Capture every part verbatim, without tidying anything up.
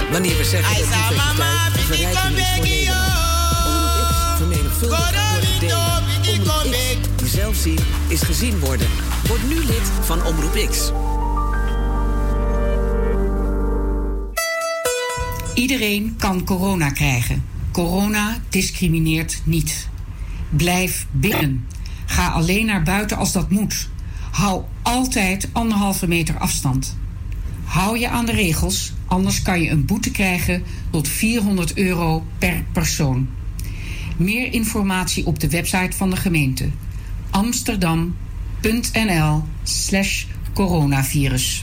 Wanneer we zeggen dat diversiteit een verrijking is voor Nederland. Omroep X vermenigvuldigt door te delen. Omroep X, die zelf zien, is gezien worden. Word nu lid van Omroep X. Iedereen kan corona krijgen. Corona discrimineert niet. Blijf binnen. Ga alleen naar buiten als dat moet. Hou altijd anderhalve meter afstand. Hou je aan de regels, anders kan je een boete krijgen tot vierhonderd euro per persoon. Meer informatie op de website van de gemeente. amsterdam.nl slash coronavirus.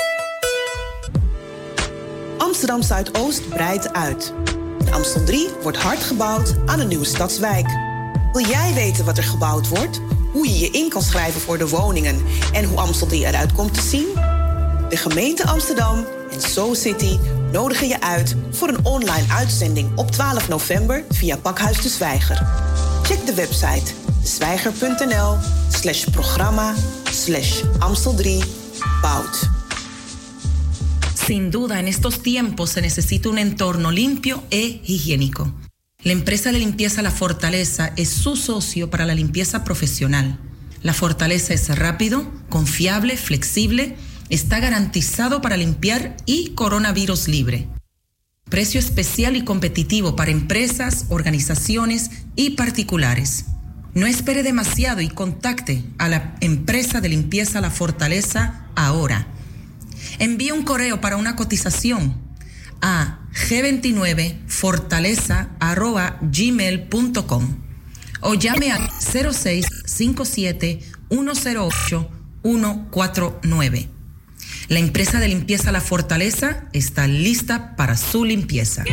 Amsterdam Zuidoost breidt uit. De Amstel drie wordt hard gebouwd aan een nieuwe stadswijk. Wil jij weten wat er gebouwd wordt? Hoe je je in kan schrijven voor de woningen en hoe Amstel drie eruit komt te zien? De gemeente Amsterdam en SoCity nodigen je uit voor een online uitzending op twaalf november via Pakhuis de Zwijger. Check de website zwijger.nl slash programma slash Amstel drie bouwt. Sin duda, en estos tiempos se necesita un entorno limpio e higiénico. La empresa de limpieza La Fortaleza es su socio para la limpieza profesional. La Fortaleza es rápido, confiable, flexible, está garantizado para limpiar y coronavirus libre. Precio especial y competitivo para empresas, organizaciones y particulares. No espere demasiado y contacte a la empresa de limpieza La Fortaleza ahora. Envíe un correo para una cotización a g veintinueve fortaleza arroba gmail punto com o llame al cero seis cinco siete uno cero ocho uno cuatro nueve. La empresa de limpieza La Fortaleza está lista para su limpieza.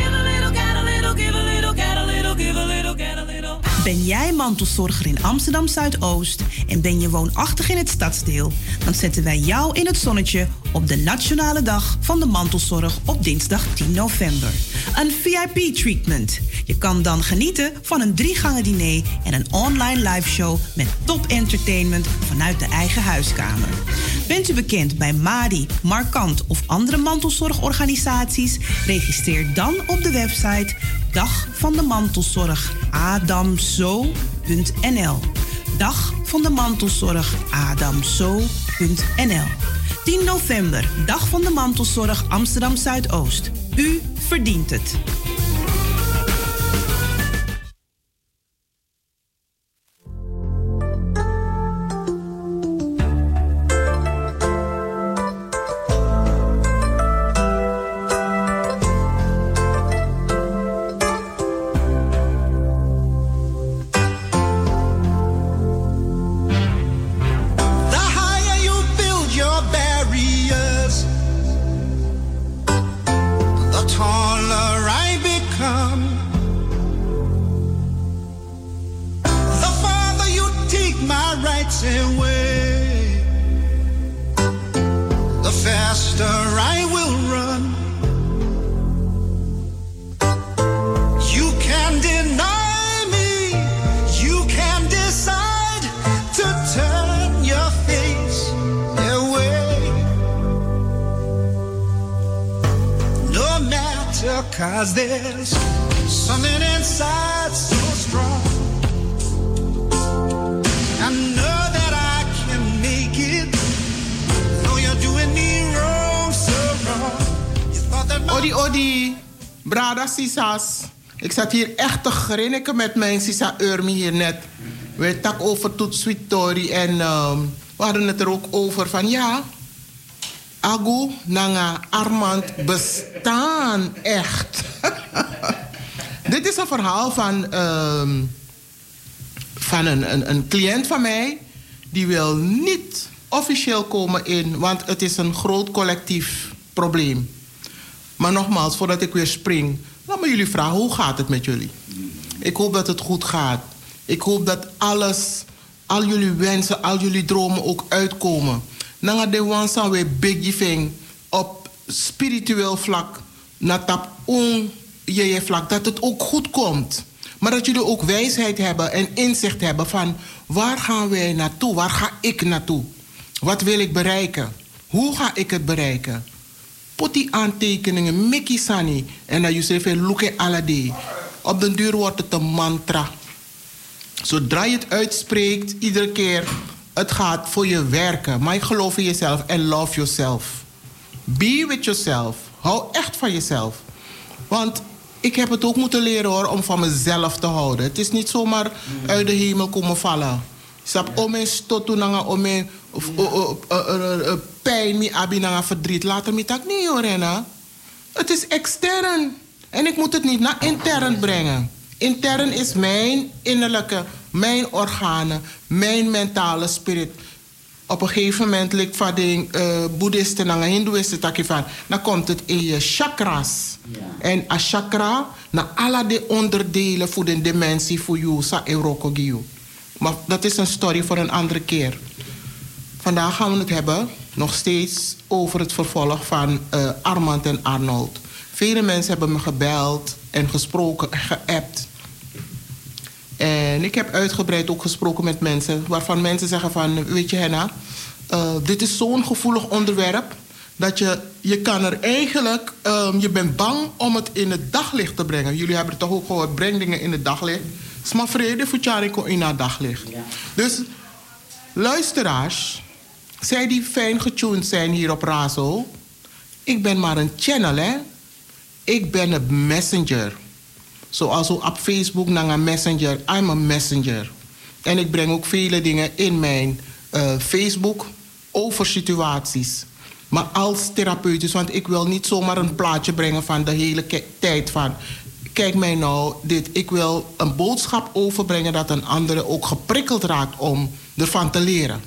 Ben jij mantelzorger in Amsterdam Zuidoost en ben je woonachtig in het stadsdeel? Dan zetten wij jou in het zonnetje op de Nationale Dag van de Mantelzorg op dinsdag tien november. Een V I P-treatment. Je kan dan genieten van een drie-gangen diner en een online liveshow met top-entertainment vanuit de eigen huiskamer. Bent u bekend bij Madi, Markant of andere mantelzorgorganisaties? Registreer dan op de website Dag van de Mantelzorg adamzo punt n l. Dag van de Mantelzorg adamzo punt n l. tien november, Dag van de Mantelzorg Amsterdam Zuidoost. U verdient het. Cause there's something inside so strong. I know that I can make it. Though you're doing me wrong, so wrong. You thought that my... Odi, odi. Brada Sisas. Ik zat hier echt te grinniken met mijn Sisa Urmi hier net. We tak over Toet Sweet Tori en um, we hadden het er ook over van ja... Agu, Nanga, Armand bestaan echt. Dit is een verhaal van, um, van een, een, een cliënt van mij. Die wil niet officieel komen in, want het is een groot collectief probleem. Maar nogmaals, voordat ik weer spring, laat me jullie vragen, hoe gaat het met jullie? Ik hoop dat het goed gaat. Ik hoop dat alles, al jullie wensen, al jullie dromen ook uitkomen. Nanga de wansa we big thing op spiritueel vlak, natap on je vlak, dat het ook goed komt. Maar dat jullie ook wijsheid hebben en inzicht hebben van waar gaan wij naartoe? Waar ga ik naartoe? Wat wil ik bereiken? Hoe ga ik het bereiken? Poti aantekeningen, Mickey Sani. En dan je zegt, look alade. Op den duur wordt het een mantra. Zodra je het uitspreekt, iedere keer, het gaat voor je werken. Maar je geloof in jezelf en love yourself. Be with yourself. Hou echt van jezelf. Want ik heb het ook moeten leren hoor, om van mezelf te houden. Het is niet zomaar uit de hemel komen vallen. Sap om mijn stotu om mijn pijn, mijn abi, verdriet. Later me tak niet hoor, Rena. Het is extern. En ik moet het niet naar intern brengen. Intern is mijn innerlijke, mijn organen, mijn mentale spirit. Op een gegeven moment ligt van de uh, boeddhisten en hindoeïsten takje van, dan komt het in je chakras. Ja. En a chakra, na alle de onderdelen voor de dimensie voor jou, sa eurokogio. Maar dat is een story voor een andere keer. Vandaag gaan we het hebben, nog steeds, over het vervolg van uh, Armand en Arnold. Vele mensen hebben me gebeld en gesproken, geappt. En ik heb uitgebreid ook gesproken met mensen, waarvan mensen zeggen van, weet je Henna, uh, dit is zo'n gevoelig onderwerp, dat je, je kan er eigenlijk, um, je bent bang om het in het daglicht te brengen. Jullie hebben het toch ook gehoord, breng dingen in het daglicht. Sma vrede voor Tjariko in het daglicht. Ja. Dus, luisteraars, zij die fijn getuned zijn hier op Razo, ik ben maar een channel, hè. Ik ben een messenger. Zoals op Facebook naar een messenger. I'm a messenger. En ik breng ook vele dingen in mijn uh, Facebook over situaties. Maar als therapeutisch, want ik wil niet zomaar een plaatje brengen van de hele ke- tijd van, kijk mij nou, dit. Ik wil een boodschap overbrengen dat een andere ook geprikkeld raakt om ervan te leren.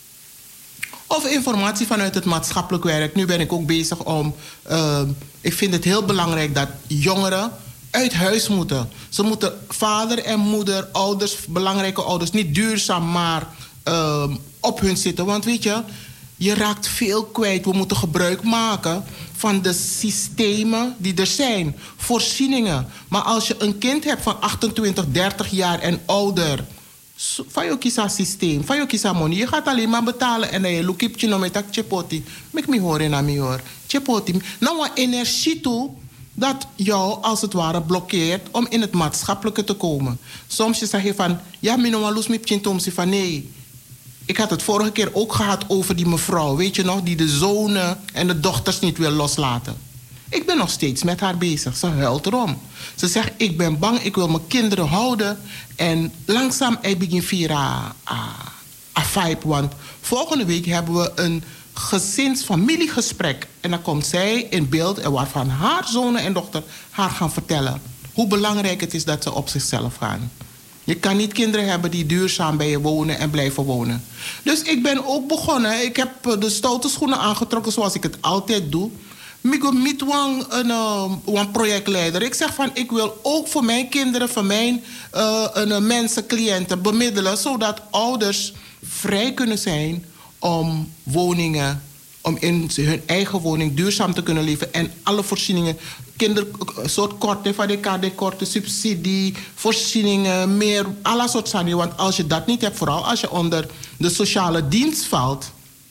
Of informatie vanuit het maatschappelijk werk. Nu ben ik ook bezig om, uh, ik vind het heel belangrijk dat jongeren uit huis moeten. Ze moeten vader en moeder, ouders, belangrijke ouders, niet duurzaam maar uh, op hun zitten. Want weet je, je raakt veel kwijt. We moeten gebruik maken van de systemen die er zijn. Voorzieningen. Maar als je een kind hebt van achtentwintig, dertig jaar en ouder, van je kies systeem, van je kies money. Je gaat alleen maar betalen en dan je look je nog met dat chepoti. Mek me horen na me hoor. Chepoti. Nou, wat energie toe dat jou als het ware blokkeert om in het maatschappelijke te komen. Soms je zeg je van, ja, me nou los met je van nee. Ik had het vorige keer ook gehad over die mevrouw, weet je nog, die de zonen en de dochters niet wil loslaten. Ik ben nog steeds met haar bezig. Ze huilt erom. Ze zegt, ik ben bang, ik wil mijn kinderen houden. En langzaam ik begin via een vibe. Want volgende week hebben we een gezins-familiegesprek. En dan komt zij in beeld en waarvan haar zonen en dochter haar gaan vertellen hoe belangrijk het is dat ze op zichzelf gaan. Je kan niet kinderen hebben die duurzaam bij je wonen en blijven wonen. Dus ik ben ook begonnen. Ik heb de stoute schoenen aangetrokken zoals ik het altijd doe. Ik ben niet een, een projectleider. Ik zeg van, ik wil ook voor mijn kinderen, voor mijn uh, een mensen, cliënten bemiddelen, zodat ouders vrij kunnen zijn om woningen, om in hun eigen woning duurzaam te kunnen leven en alle voorzieningen, kinder, soort korting van de K D-korten, subsidie, voorzieningen, meer, alle soort zaken. Want als je dat niet hebt, vooral als je onder de sociale dienst valt,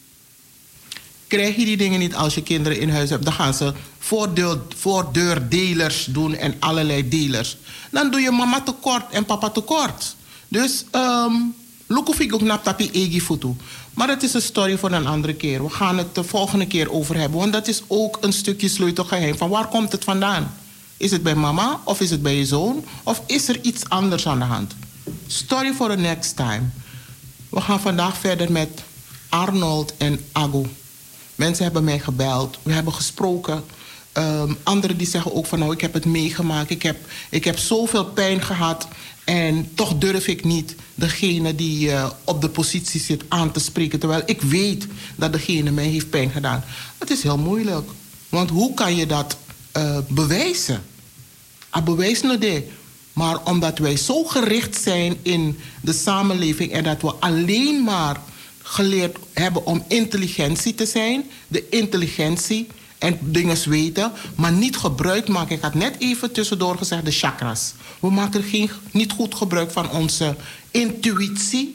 krijg je die dingen niet als je kinderen in huis hebt. Dan gaan ze voordeur, voordeurdelers doen en allerlei dealers. Dan doe je mama tekort en papa tekort. Dus, um, look ook naar tapi egi foto. Maar dat is een story voor een andere keer. We gaan het de volgende keer over hebben. Want dat is ook een stukje sleutelgeheim. Van waar komt het vandaan? Is het bij mama of is het bij je zoon? Of is er iets anders aan de hand? Story for the next time. We gaan vandaag verder met Arnold en Agu. Mensen hebben mij gebeld. We hebben gesproken. Um, anderen die zeggen ook van nou, ik heb het meegemaakt. Ik heb, ik heb zoveel pijn gehad. En toch durf ik niet degene die uh, op de positie zit aan te spreken. Terwijl ik weet dat degene mij heeft pijn gedaan. Het is heel moeilijk. Want hoe kan je dat uh, bewijzen? A bewijs no de. Maar omdat wij zo gericht zijn in de samenleving en dat we alleen maar geleerd hebben om intelligentie te zijn, de intelligentie en dingen weten, maar niet gebruik maken. Ik had net even tussendoor gezegd de chakras. We maken geen, niet goed gebruik van onze intuïtie,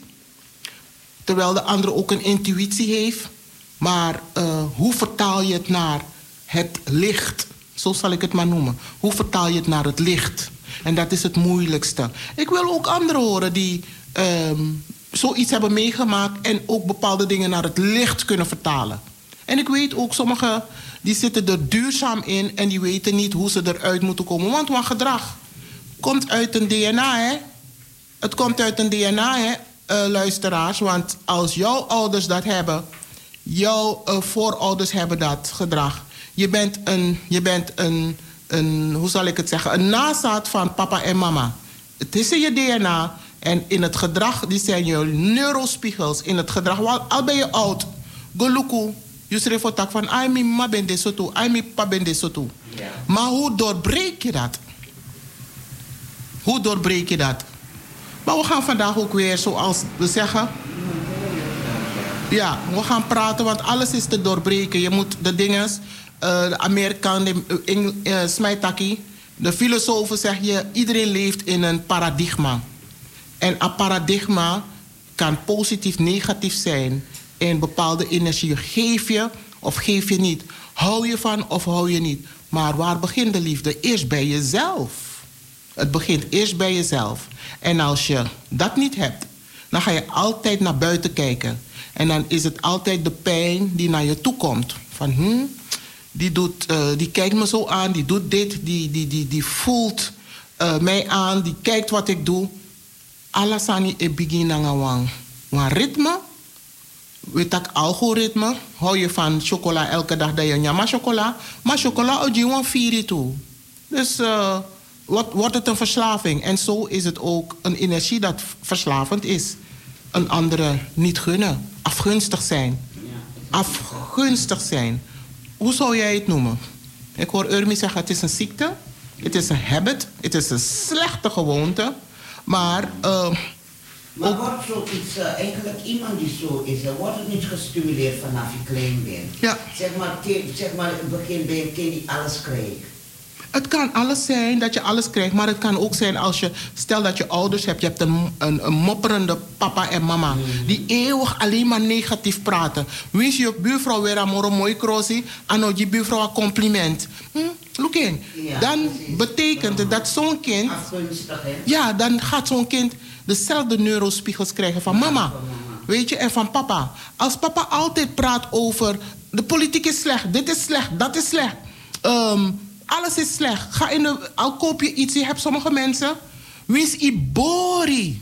terwijl de andere ook een intuïtie heeft. Maar uh, hoe vertaal je het naar het licht. Zo zal ik het maar noemen. Hoe vertaal je het naar het licht? En dat is het moeilijkste. Ik wil ook anderen horen die um, zoiets hebben meegemaakt en ook bepaalde dingen naar het licht kunnen vertalen. En ik weet ook, sommigen die zitten er duurzaam in en die weten niet hoe ze eruit moeten komen. Want wat gedrag komt uit een D N A, hè? Het komt uit een D N A, hè, uh, luisteraars. Want als jouw ouders dat hebben, jouw uh, voorouders hebben dat gedrag. Je bent een, je bent een, een, hoe zal ik het zeggen, een nazaat van papa en mama. Het is in je D N A en in het gedrag, die zijn je neurospiegels. In het gedrag, al ben je oud, goluku, je schreef voor tak van, ai mi ma ben de soto, ai mi pa ben de soto. Ja. Maar hoe doorbreek je dat? Hoe doorbreek je dat? Maar we gaan vandaag ook weer, zoals we zeggen, ja, we gaan praten, want alles is te doorbreken. Je moet de dingen, uh, de Amerikaan, de uh, Smijtaki, de filosofen zeggen je, iedereen leeft in een paradigma. En een paradigma kan positief, negatief zijn. En bepaalde energie geef je of geef je niet. Hou je van of hou je niet. Maar waar begint de liefde? Eerst bij jezelf. Het begint eerst bij jezelf. En als je dat niet hebt, dan ga je altijd naar buiten kijken. En dan is het altijd de pijn die naar je toe komt. Van, hm, die, doet, uh, die kijkt me zo aan, die doet dit, die, die, die, die voelt uh, mij aan, die kijkt wat ik doe. Alasani e begin aan een ritme. Weet ik, algoritme. Hou je van chocola elke dag dat je nyama chocola. Maar chocola oji wan vier toe. Dus uh, wordt, wordt het een verslaving. En zo is het ook een energie dat verslavend is. Een andere niet gunnen. Afgunstig zijn. Afgunstig zijn. Hoe zou jij het noemen? Ik hoor Urmi zeggen, het is een ziekte. Het is een habit. Het is een slechte gewoonte. Maar... Uh, Maar ook, wordt zoiets, uh, eigenlijk iemand die zo is, uh, wordt het niet gestimuleerd vanaf je klein bent? Ja. Zeg maar, te, zeg maar in het begin ben je een kind die alles krijgt. Het kan alles zijn dat je alles krijgt, maar het kan ook zijn als je... Stel dat je ouders hebt, je hebt een, een, een mopperende papa en mama... Mm-hmm. die eeuwig alleen maar negatief praten. Wens je buurvrouw weer een mooi krozi... en dan je buurvrouw een compliment. Hm? Look in. Ja, dan precies. Betekent het dat zo'n kind... Afgunstig, hè? Ja, dan gaat zo'n kind dezelfde neurospiegels krijgen van mama. Ja, van mama. Weet je, en van papa. Als papa altijd praat over... de politiek is slecht, dit is slecht, dat is slecht... Um, alles is slecht. Ga in de, al koop je iets, je hebt sommige mensen... Wins i bori.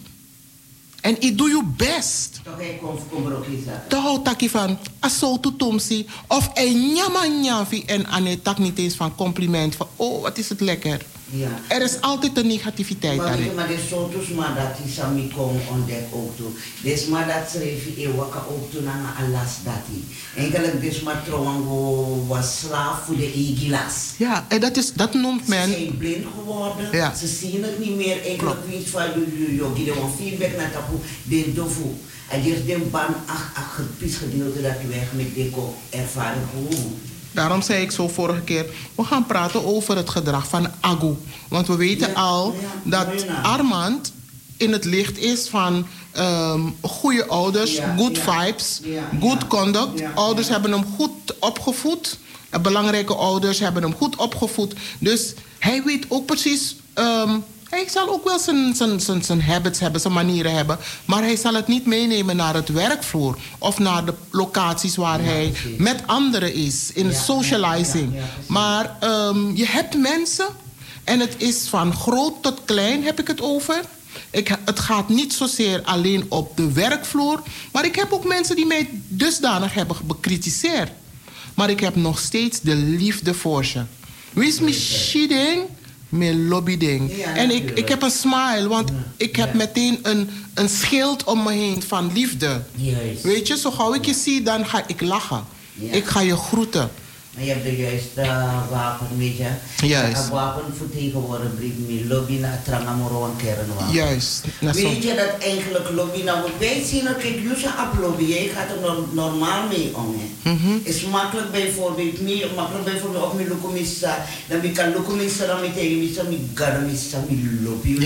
En i doe je best. Toch hij komt er ook iets uit. Toch houdt takkie van... Aso tutumsi. Of een nyama nyafi. En ane tak niet eens van compliment. Van, oh, wat is het lekker. Ja. Er is altijd een negativiteit maar, daarin. Maar de soortus maar dat die sami kom ontdek ook toe. Dus maar dat schreef je waka ook toe naar alas dat hij. Eigenlijk dus maar trouwen was slaaf voor de igilas. Ja, en dat is dat noemt men. Ze zijn blind geworden. Ja. Ze zien het niet meer. Eigenlijk weet van je je je een feedback naar tapu de dofu. En je is de ban ach ach het gedeelte dat je weg met de ervaring gewoon. Daarom zei ik zo vorige keer, we gaan praten over het gedrag van Agu. Want we weten ja, al ja, dat ja. Armand in het licht is van um, goede ouders, ja, good ja, vibes, ja, good ja, conduct. Ja, ouders ja. hebben hem goed opgevoed. Belangrijke ouders hebben hem goed opgevoed. Dus hij weet ook precies... Um, hij zal ook wel zijn, zijn, zijn, zijn habits hebben, zijn manieren hebben. Maar hij zal het niet meenemen naar het werkvloer. Of naar de locaties waar ja, hij precies. met anderen is. In ja, socializing. Ja, ja, ja, maar um, je hebt mensen. En het is van groot tot klein heb ik het over. Ik, het gaat niet zozeer alleen op de werkvloer. Maar ik heb ook mensen die mij dusdanig hebben bekritiseerd. Maar ik heb nog steeds de liefde voor ze. Wie is misschien... Met lobbyding. Ja, en ik, ik heb een smile, want ja, ik heb ja. meteen een, een schild om me heen van liefde. Juist. Weet je, zo gauw ik je zie, dan ga ik lachen. Ja. Ik ga je groeten. Maar je hebt de juiste uh, wapen, weet je. Juist. Een wapen vertegenwoordigt met lobby naar Trangamoro en kernwapen. Juist. Weet je dat eigenlijk lobby nou... Wij zien het, kijk, je gaat lobby, je gaat er no normaal mee om. Het mm-hmm. is makkelijk bijvoorbeeld, meer, makkelijk bijvoorbeeld op mijn lokomissa. Dan kan lokomissa dan meteen, dan kan lokomissa lobby. Ja.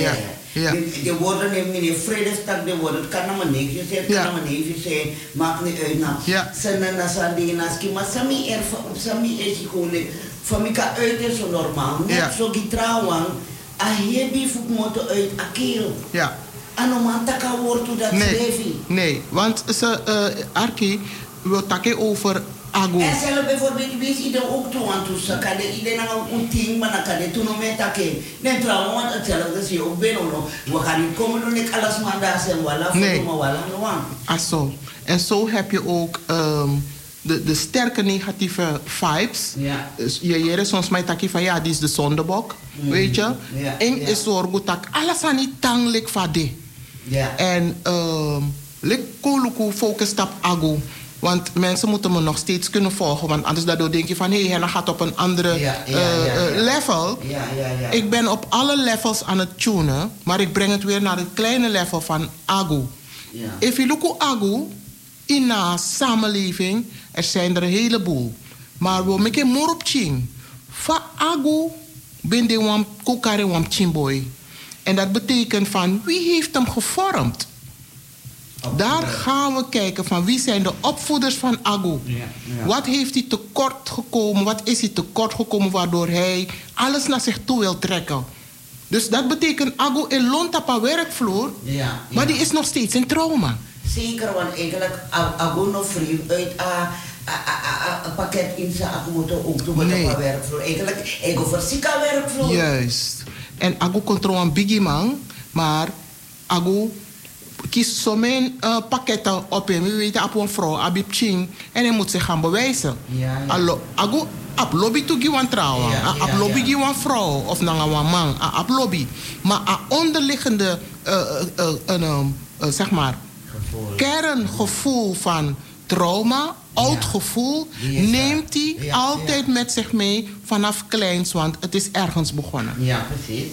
Ja. De, de woorden in meneer Vredestak, de woorden, het kan naar mijn neefje zijn, het Ja. kan naar mijn neefje zijn, maakt niet uit. Nou, Ja. Sana na Sardinaski, maar Sami er, Sami is gewoon, van mij kan uit is zo normaal. Net Ja. zo getrouwen, a hebi voet moto uit a keel. Ja. Anoman taka woord toe dat Nee, schreefie. nee, want ze, uh, Arki, we takken over ago. En zelf bijvoorbeeld, wees iedereen ook toe aan toe. Kan de iedereen nou een ding, maar dan kan de toen nog met takken. Nee, trouwens, want hetzelfde zie je ook binnen nog. We gaan niet komen doen, ik alles maar daar zijn, wala, voor Nee. me, wala, no. Ah, zo. En zo heb je ook um, de, de sterke negatieve vibes. Ja. Dus je jere soms mij takkie van ja, die is de zondebok. Mm. Weet je? Ja, En ja. is zorg dat alles aan die tang lik van die. Ja. En um, lik koluku focus op ago. Want mensen moeten me nog steeds kunnen volgen. Want anders daardoor denk je van hé, hey, Henna gaat op een andere Ja, ja, uh, ja, ja. uh, level. Ja, ja, ja. Ik ben op alle levels aan het tunen. Maar ik breng het weer naar het kleine level van ago. Ja. If you look at ago in de samenleving, er zijn er een heleboel. Maar we maken more op ching. Van ago ben de wam kokare wam chimboy. En dat betekent van wie heeft hem gevormd? Daar gaan we kijken van wie zijn de opvoeders van ago. Ja, ja. Wat heeft hij tekort gekomen? Wat is hij tekort gekomen waardoor hij alles naar zich toe wil trekken? Dus dat betekent ago in lontapa werkvloer, Ja, maar ja. die is nog steeds in trauma. Zeker, want eigenlijk, agono free uit een pakket in zijn moeten ook doen met Nee. een werkvloer. Eigenlijk, ik over zika werkvloer. Juist. En ago controleert een biggie man, maar ago kiest zo'n uh, pakketten op hem. We weten op een vrouw, abib ching, en hij moet zich gaan bewijzen. Ja, ja. Allo, ago ap lobby to give een trouwen, Ja, ap ja, lobby ja. give een vrouw of nanga een man, ap lobby. Maar a onderliggende, uh, uh, uh, uh, uh, zeg maar, Gevoel. kerngevoel van trauma, oud gevoel, Die is neemt hij daar. Ja, altijd ja. met zich mee vanaf kleins, want het is ergens begonnen. Ja, precies.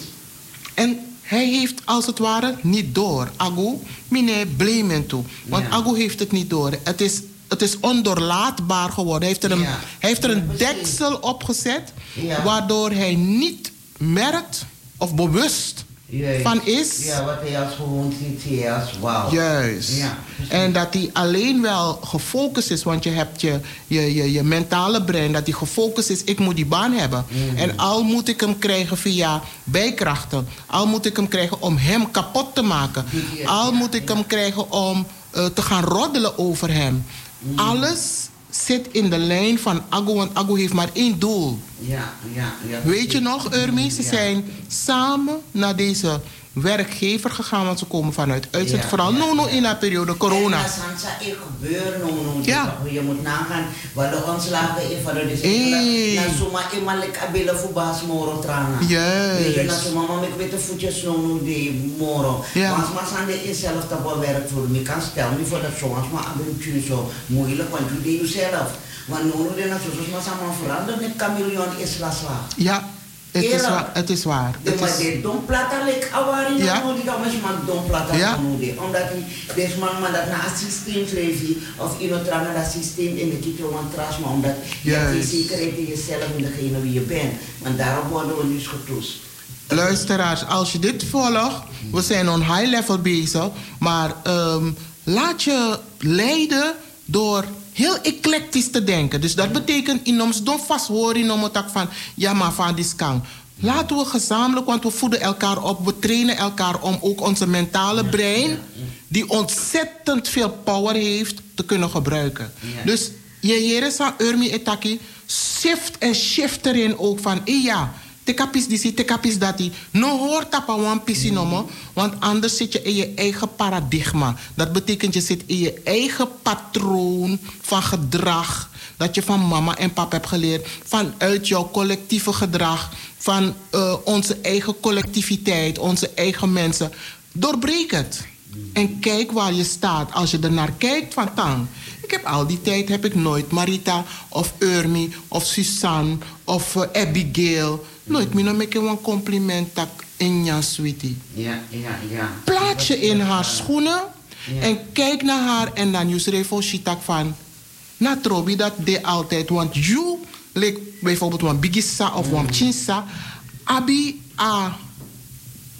En hij heeft als het ware niet door. Ago, mine blame toe. Want Ja. Ago heeft het niet door. Het is, het is ondoorlaatbaar geworden. Hij heeft er een, Ja. hij heeft er Ja, een precies. deksel op gezet, Ja. waardoor hij niet merkt of bewust Juist. van is. Ja, wat hij als gewoon ziet, zie je als wauw. Juist. Ja, precies. En dat hij alleen wel gefocust is, want je hebt je, je, je, je mentale brein, dat hij gefocust is, ik moet die baan hebben. Mhm. En al moet ik hem krijgen via bijkrachten, al moet ik hem krijgen om hem kapot te maken, Ja, al ja, moet ik ja. hem krijgen om uh, te gaan roddelen over hem. Mhm. Alles zit in de lijn van Ago, want Ago heeft maar één doel. Ja, ja, ja. Weet je nog, Urmi, ze Ja. zijn samen naar deze werkgever gegaan, want ze komen vanuit uitzet. Ja, Vooral ja, no, no ja. in de periode corona. En dat is echt gebeuren, no, no. Ja. Je moet nagaan, waar de ontslagen in van de Hey. na soma iemand like abela voor baas moro trana. Juist. Weet je, na soma mama ik weet de voetjes no no de moro. Ja. Maar als maar aan de zelf dat wel werk voor me kan stellen, niet voor dat zo, als maar abel zo moeilijk, want je deed jezelf. Maar no no de na zo, zoals maar samen veranderen, met chameleon is la slag. Ja, het is Eerlijk. waar. Het is waar. De Het maar is, de don plata lek awari Ja. no die dan met man don plata Ja. no de omdat die des man man dat na systeem trevi of in het trana dat systeem in de kito want tras maar omdat je hebt die Juist. zekerheid in jezelf en degene wie je bent. Want daarop worden we nu getoetst. luisteraars, als je dit volgt, we zijn on high level bezig, maar ehm, laat je leiden door heel eclectisch te denken. Dus dat betekent in ons don vast horen in ons tak van ja maar van die kan. Laten we gezamenlijk, want we voeden elkaar op, we trainen elkaar om ook onze mentale brein, die ontzettend veel power heeft, te kunnen gebruiken. Ja. Dus je jere sa urmi etaki, shift en shift erin ook van eh ja, te kapis disi, te kapis dati. No hoort tapa wan pisi nomo, want anders zit je in je eigen paradigma. Dat betekent je zit in je eigen patroon van gedrag. Dat je van mama en papa hebt geleerd. Vanuit jouw collectieve gedrag. Van uh, onze eigen collectiviteit. Onze eigen mensen. Doorbreek het. En kijk waar je staat. Als je ernaar kijkt van tang. Ik heb al die tijd heb ik nooit Marita of Urmi of Suzanne of uh, Abigail. Nooit meer nog een compliment tak in jouw sweetie. Ja, ja, ja. Plaats je in haar schoenen. Ja. En kijk naar haar en dan je revo shitak van. Na trobi dat de altijd. Want you, like bijvoorbeeld een bigissa of een chinsa. Abi a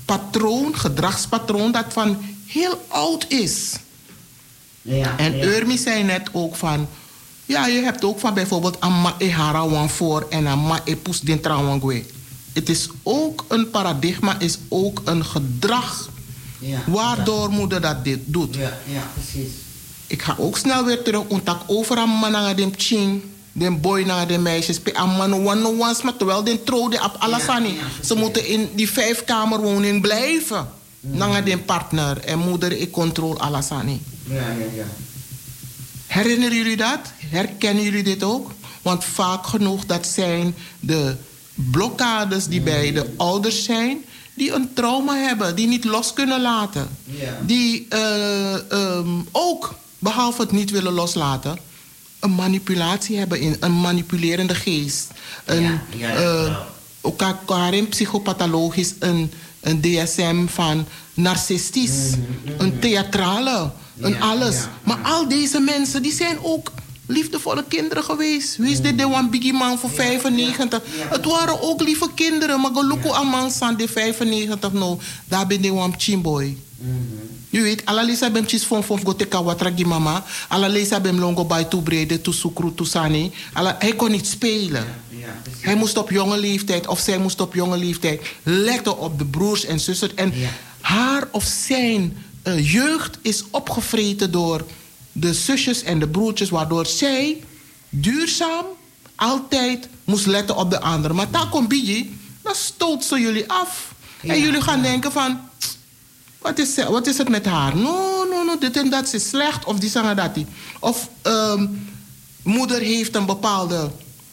patroon, gedragspatroon dat van heel oud is. Ja, en ja. Urmi zei net ook van, ja, je hebt ook van bijvoorbeeld amma e harawan voor en amma e pus den trawangwe. Het is ook een paradigma, is ook een gedrag. Ja, waardoor ja. moeder dat dit doet. Ja, ja, precies. Ik ga ook snel weer terug, ontak over aan man naar de ching, de boy naar de meisjes, pe aan man one ones, maar terwijl de trouw de op alasani. Ja, ja, Ze moeten in die vijfkamerwoning blijven. Mm. Naar de partner en moeder ik controle alasani. Ja, ja, ja. Herinneren jullie dat? Herkennen jullie dit ook? Want vaak genoeg dat zijn de blokkades die mm. bij de ouders zijn, die een trauma hebben, die niet los kunnen laten. Ja. Die uh, um, ook, behalve het niet willen loslaten, een manipulatie hebben, in, een manipulerende geest. Een, ja, ja, uh, ook daarin psychopathologisch een, een D S M van narcistisch, mm-hmm, mm-hmm. een theatrale, een ja, alles. Ja, maar ja. al deze mensen, die zijn ook liefdevolle kinderen geweest. Wie is dit de one biggie man voor vijfennegentig? Ja, ja. Het waren ook lieve kinderen, maar gelukkig aan man zijn de vijfennegentig nou. Daar ben je one chimboy. Je weet, alalisa bem chis fon fon go teka watragi mama. Alalisa bem longo bij toe brede, toe sukru, toe sani. Hij kon niet spelen. Ja, ja, hij moest op jonge leeftijd, of zij moest op jonge leeftijd letten op de broers en zusters. En ja. haar of zijn uh, jeugd is opgevreten door de zusjes en de broertjes, waardoor zij duurzaam altijd moest letten op de anderen. Maar daar komt Biji, dan stoot ze jullie af. Ja, en jullie gaan ja. denken van, wat is, wat is het met haar? No, no, no, dit en dat is slecht, of die zeggen dat die. Of um, moeder heeft een bepaalde,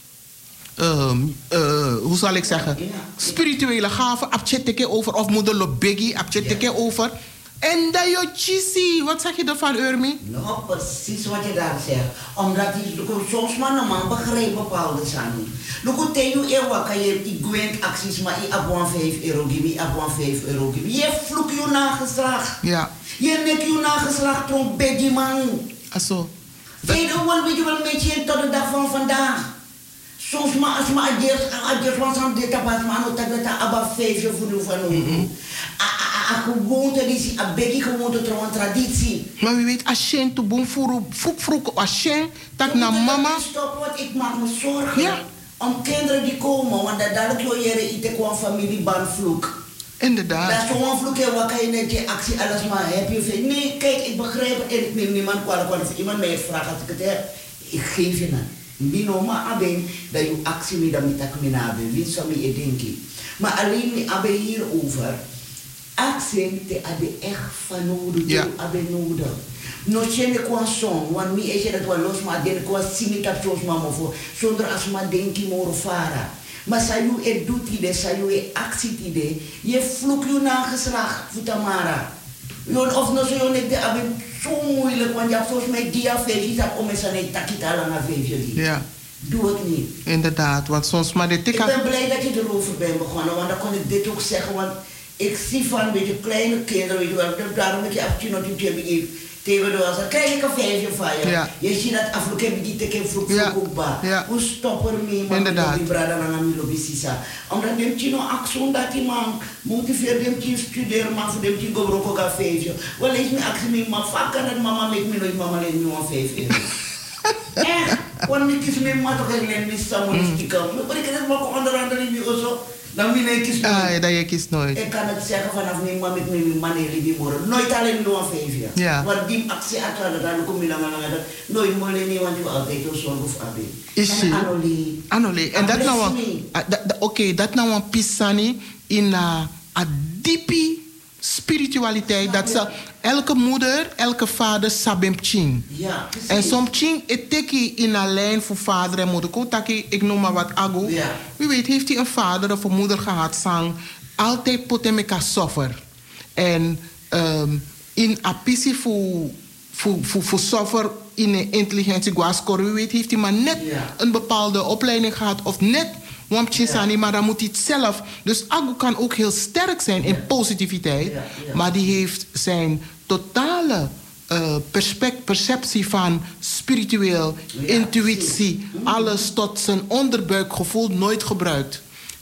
um, uh, hoe zal ik zeggen, ja. spirituele gave, abtje over, of moeder loopt biggie, abtje ja. over. En dat je chisi, wat zeg je ervan, Urmi? Nou, precies wat je daar zegt. Omdat je soms maar een man begrijpt bepaalde zaken. Look, tegen je ewa kan je die gwent acties, maar je abon vijf euro geven, je abon vijf euro geven. Je vloek je nageslacht. Ja. Je nek je nageslacht tronk bij die man. Aso. Tweede wel weet je wel een beetje tot de dag van vandaag. Soms maar als maar adjes was aan dit tapas maar dat dat abba vijf je voelen van hoe. A gewoonte die a begi gewoonte trouwens traditie. Maar wie weet als je te boem voor vroeg vroeg als je dat naar mama. Stop wat ik maak me zorgen. Ja. Om kinderen die komen, want dat dadelijk wil je iets gewoon familiebandvloek. Inderdaad. Dat is zo'n vloek, wat kan je net je actie alles maar heb je vindt. Nee, kijk, ik begrijp het en ik neem niemand kwalijk, want als iemand mij vraagt als ik het heb, ik geef je het. Binoma aben dat je actie met dat met minabe, wie zou me denken. Maar alleen met aben hierover, actie te aben echt van nodig, te aben nodig. No chene kwa song, want mi eje dat wa los ma den kwa simita tos mama voor, zonder als ma denki moro fara. Maar sa you e doet ide, sa you e actie ide, je vloek je nageslacht, futamara. Of no zo je de aben zo moeilijk, want je hebt volgens mij diafees, dat om eens aan een takita lang afeefje. Ja. Doe het niet. Inderdaad, want soms maar de tikka. Ik ben blij dat je erover bent begonnen, want dan kon ik dit ook zeggen, want ik zie van een beetje kleine kinderen, weet je wel, daarom dat je af en toe nog niet tegen de was, krijg ik een vijfje van je. Ja. Je ziet dat afloop heb ik die teken vroeg vroeg ook ba. Hoe stop er mee, man, inderdaad. Die brada na mi lobi sisa. Omdat dem tino actie dat die man motiveer dem tino studeren, maar voor dem tino gebroken ook een vijfje. Wel eens me actie mee, maar vaak kan dat mama met me nooit mama leen me een vijf euro. Echt, want ik kies me maar toch een mis samen stiekem. Maar ik kan het maar onder andere niet of zo. Dan wil ik kies nooit. Ah, dat je kiest nooit. Ik kan het zeggen vanaf mijn man met mijn man in die morgen. Nooit alleen door een vijfje. Ja. Want die actie uit dan kom je lang aan dat. Nooit mooi niet, want je altijd zo zorg of abbe. Is je? Anoli. Anoli. En dat nou een, oké, dat nou een pisani in een diepe spiritualiteit. Dat ze elke moeder, elke vader sabem ching. Ja, en soms ching eteki in een lijn voor vader en moeder. Kotaki, ik noem maar wat ago. Ja. Wie weet, heeft hij een vader of een moeder gehad, sang altijd potemeka soffer. En um, in apisi voor voor voor voor soffer in een intelligentie guascore. Wie weet, heeft hij maar net ja. een bepaalde opleiding gehad of net Wamchisani, ja. maar dan moet hij het zelf. Dus Agu kan ook heel sterk zijn in ja. positiviteit, ja, ja. maar die heeft zijn totale uh, perceptie van spiritueel, ja, intuïtie, mm. alles tot zijn onderbuikgevoel nooit gebruikt.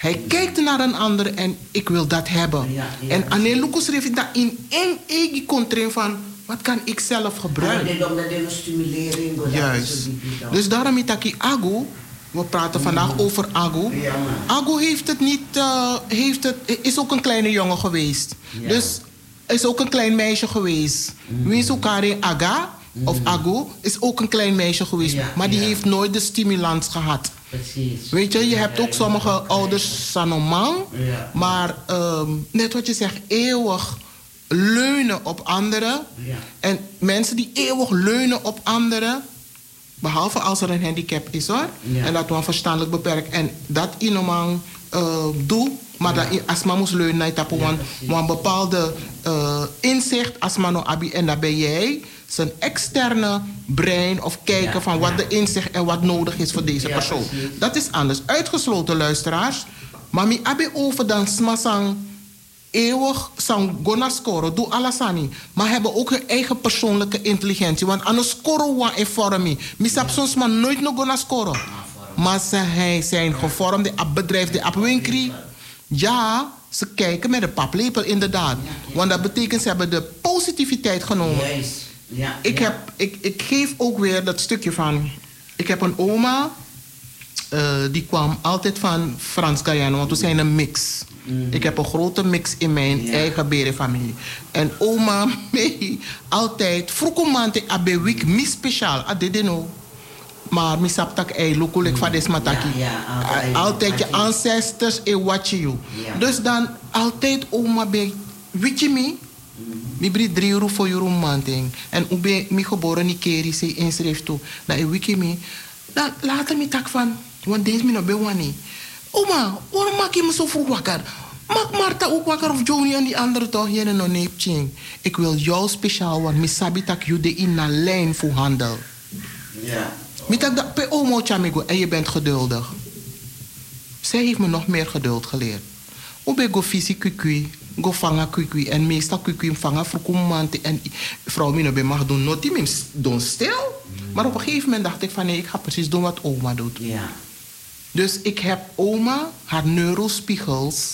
Hij kijkt naar een ander en ik wil dat hebben. Ja, ja, en Anne Lucas schreef dat in één eigen contrain van wat kan ik zelf gebruiken. Ja, dat is stimulering. Juist. Dus daarom is dat Agu, we praten vandaag over Agu. Ja, Agu heeft het niet, uh, heeft het, is ook een kleine jongen geweest. Ja. Dus is ook een klein meisje geweest. Mm. Wie is elkaar in Aga of Agu is ook een klein meisje geweest. Ja, maar die ja. heeft nooit de stimulans gehad. Precies. Weet je, je hebt ook sommige ouders sanoman. Ja. Maar um, net wat je zegt, eeuwig leunen op anderen. Ja. En mensen die eeuwig leunen op anderen, behalve als er een handicap is hoor. Ja. En dat we verstandelijk beperkt. En dat iemand uh, doet, maar Ja. dat als man moest leunen naar tappen, Ja, want precies. want een bepaalde uh, inzicht als man no abi en dat ben jij zijn externe brein of kijken Ja, van wat ja. de inzicht en wat nodig is voor deze Ja, persoon. precies. Dat is anders. Uitgesloten luisteraars. Maar mi abi over dan smasang eeuwig sang gonna scoren, doe alasani. Maar hebben ook hun eigen persoonlijke intelligentie. Want aan een scoren wa in vorming. Misap soms maar nooit nog gonna scoren. Maar ze hij zijn gevormd, de bedrijf, de apwinkri. Ja, ze kijken met de paplepel inderdaad. Want dat betekent ze hebben de positiviteit genomen. Juist. Ja, Ik, ja. heb, ik, ik geef ook weer dat stukje van... Ik heb een oma, uh, die kwam altijd van Frans-Guyana, want we zijn een mix. Mm. Ik heb een grote mix in mijn Ja. eigen berenfamilie. En oma, mee, altijd... Vroeger abe week, mi speciaal, adedeno. Maar mi saptak ei, lukulik van des mataki. Ja, ja, altijd. Altijd je ancestors en wat je you. Ja. Dus dan altijd oma bij, weet je me? Mi bri drie euro voor euro manting. En u ben mi geboren in Keri, ze inschreef toe. Dat ik wiki me. Dan later mi tak van, want deze mi no be wani. Oma, waarom maak je me zo vroeg wakker? Maak Marta ook wakker of Joni en die andere toch hier in een neepching. Ik wil jou speciaal, want mi sabi tak you de in een lijn voor handel. Ja. Mi tak dat pe omo chamigo en je bent geduldig. Zij heeft me nog meer geduld geleerd. Ube go visi kukui, go vangen kukui. En meestal kukui vangen vroegumante. En vrouw Mino be mag doen, not die doen stil. Maar op een gegeven moment dacht ik van nee, ik ga precies doen wat oma doet. Ja. Dus ik heb oma haar neurospiegels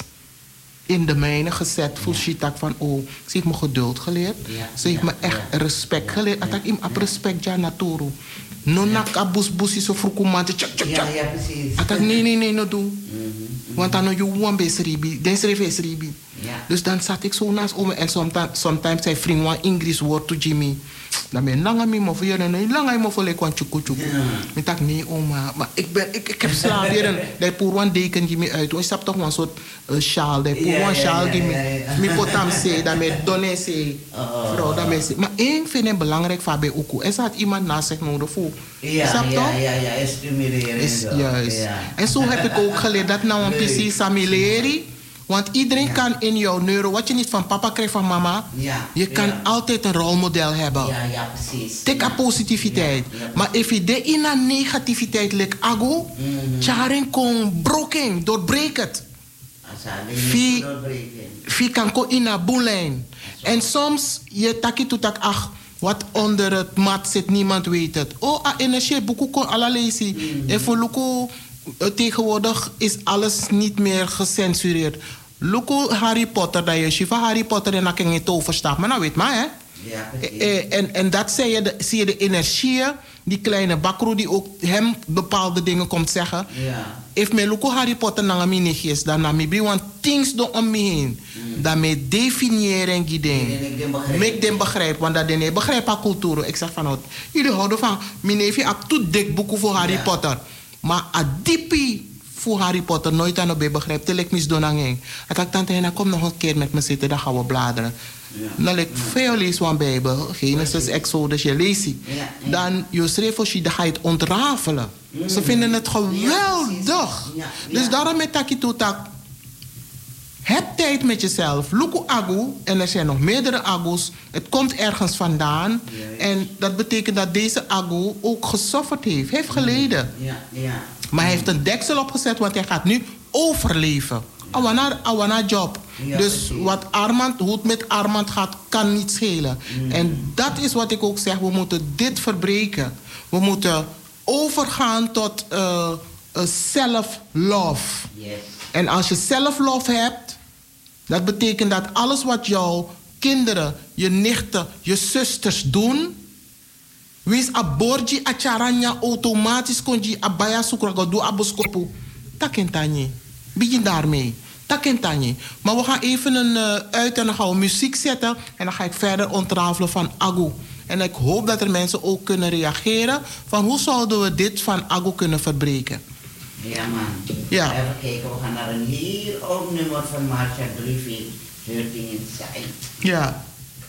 in de mijne gezet. Voor she tak van oh, ze heeft me geduld geleerd. Ja, Ze heeft ja, me echt ja. respect geleerd. Atak im ap respect ja naturu. No nak abus busi so vroegumante. Tjak tjak Ja, tjak. ja, precies. Atak nee nee nee no doe. Mhm. Want dan je wan be sribi, den schreef sribi. Ja. Dus dan zat ik zo naast oma en sometimes, sometimes zei vriend wan Engels woord to Jimmy. Dan ben langa mi mo voor je en langa mo voor lek wan chuku chuku. Ja. Ik dacht nee oma, maar ik ben ik, ik heb slaap hier en dat poer wan deken Jimmy uit. Ik stap toch een soort uh, sjaal, dat poer Ja, wan ja, sjaal ja, Jimmy. ja, ja. Mi potam se, dat met donne se. Oh. Vrouw, dat met se. Maar één vind ik belangrijk van bij Oku. Er staat iemand naast zich nodig voor. Ja, Snap ja, toch? ja, ja, is stimuleren. Is zo. juist. Ja. En zo heb ik ook geleerd dat nou een Leuk. precies samileri. Want iedereen Ja. kan in jouw neuro, wat je niet van papa krijgt van mama, Ja, je kan ja. altijd een rolmodel hebben. Ja, ja, precies. Tik aan positiviteit. Ja, ja. Maar als je de in een negativiteit lik ago, Mhm. charing kon broken, doorbreek het. Als hij Vie- niet doorbreken. Wie kan ko in een boelijn. En soms je taki to tak ach, wat onder het mat zit, niemand weet het. Oh, a energie, boeken kon alle lezen. En voor Luko, eh, tegenwoordig is alles niet meer gecensureerd. Luko Harry Potter, dat je van Harry Potter en dan kan je toverstap. Maar nou weet maar, hè. Ja, precies. Eh, eh, En, en dat zie je, de, zie je de energieën, die kleine bakro die ook hem bepaalde dingen komt zeggen. Ja. If me luko Harry Potter na mi nigis, dan na mi bi want things do om me heen. Dan me definiëren giden. Nee, nee, ik ben begrijp. Make them begrijp, want dat den begrijp haar cultuur. Ik zeg van, oh, jullie houden van, mijn neefje heb toe dik boeken voor Harry Ja. Potter. Maar a diepi voor Harry Potter nooit aan de begrijp. Tel ik mis doen aan heen. Dat ik tante Hena, kom nog een keer met me zitten, dan gaan we bladeren. Ja. Dan ik veel lees van Bijbel, Genesis, Exodus, je leest die. Ja, ja. Dan je schreef als je, dan ga je het ontrafelen. Ze vinden het geweldig. Ja, ja. Dus daarom met taki to tak. Heb tijd met jezelf. Luku agu. En er zijn nog meerdere agus. Het komt ergens vandaan. Juist. En dat betekent dat deze agu ook gesufferd heeft. Heeft geleden. Ja, ja. Maar hij heeft een deksel opgezet, want hij gaat nu overleven. Awana, awana job. Ja, dus precies. wat Armand, hoe het met Armand gaat, kan niet schelen. En dat is wat ik ook zeg. We moeten dit verbreken. We moeten overgaan tot uh, uh, self-love. Yes. En als je self-love hebt, dat betekent dat alles wat jouw kinderen, je nichten, je zusters doen, wees aborji acharanya automatisch konji abaya sukrago do aboskopu. Takentanye. Begin daarmee. Takentanye. Maar we gaan even een uh, uit en dan gaan we muziek zetten en dan ga ik verder ontrafelen van Agu. En ik hoop dat er mensen ook kunnen reageren van hoe zouden we dit van Agu kunnen verbreken. Ja man. Ja. Even kijken, we gaan naar een heel oud nummer van Marcia Griffith, Hurting Inside. Ja.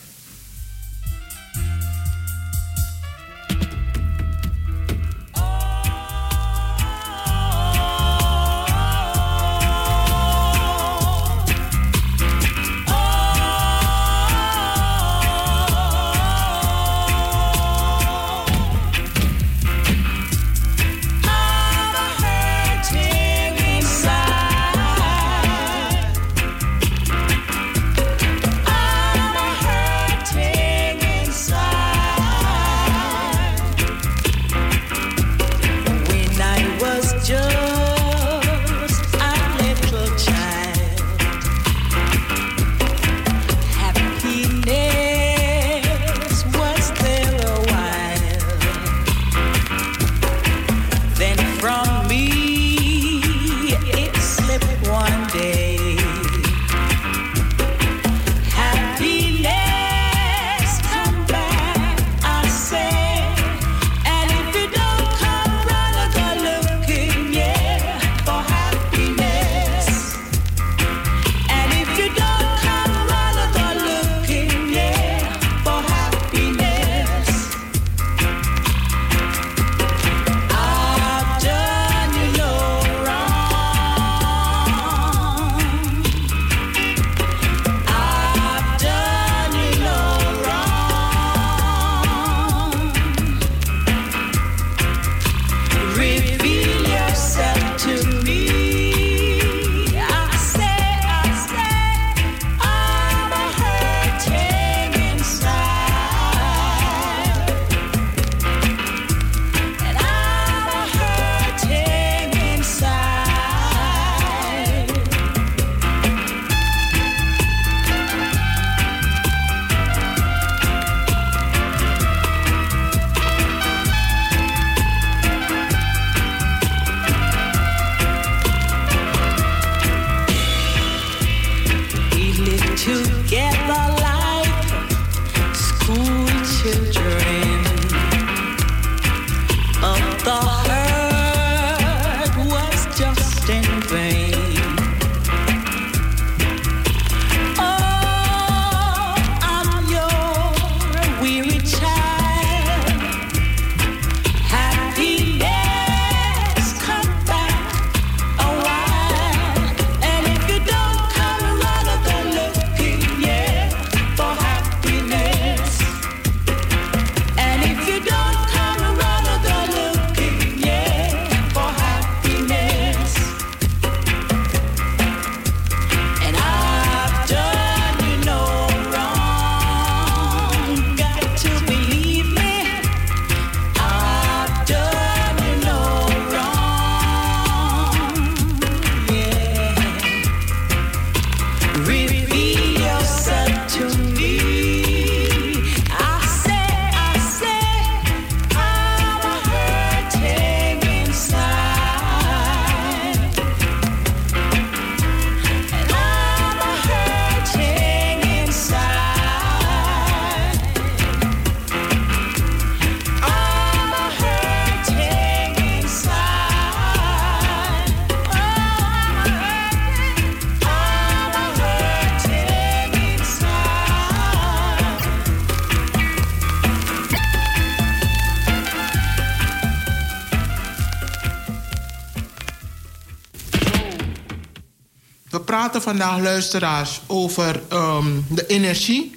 We praten vandaag, luisteraars, over um, de energie.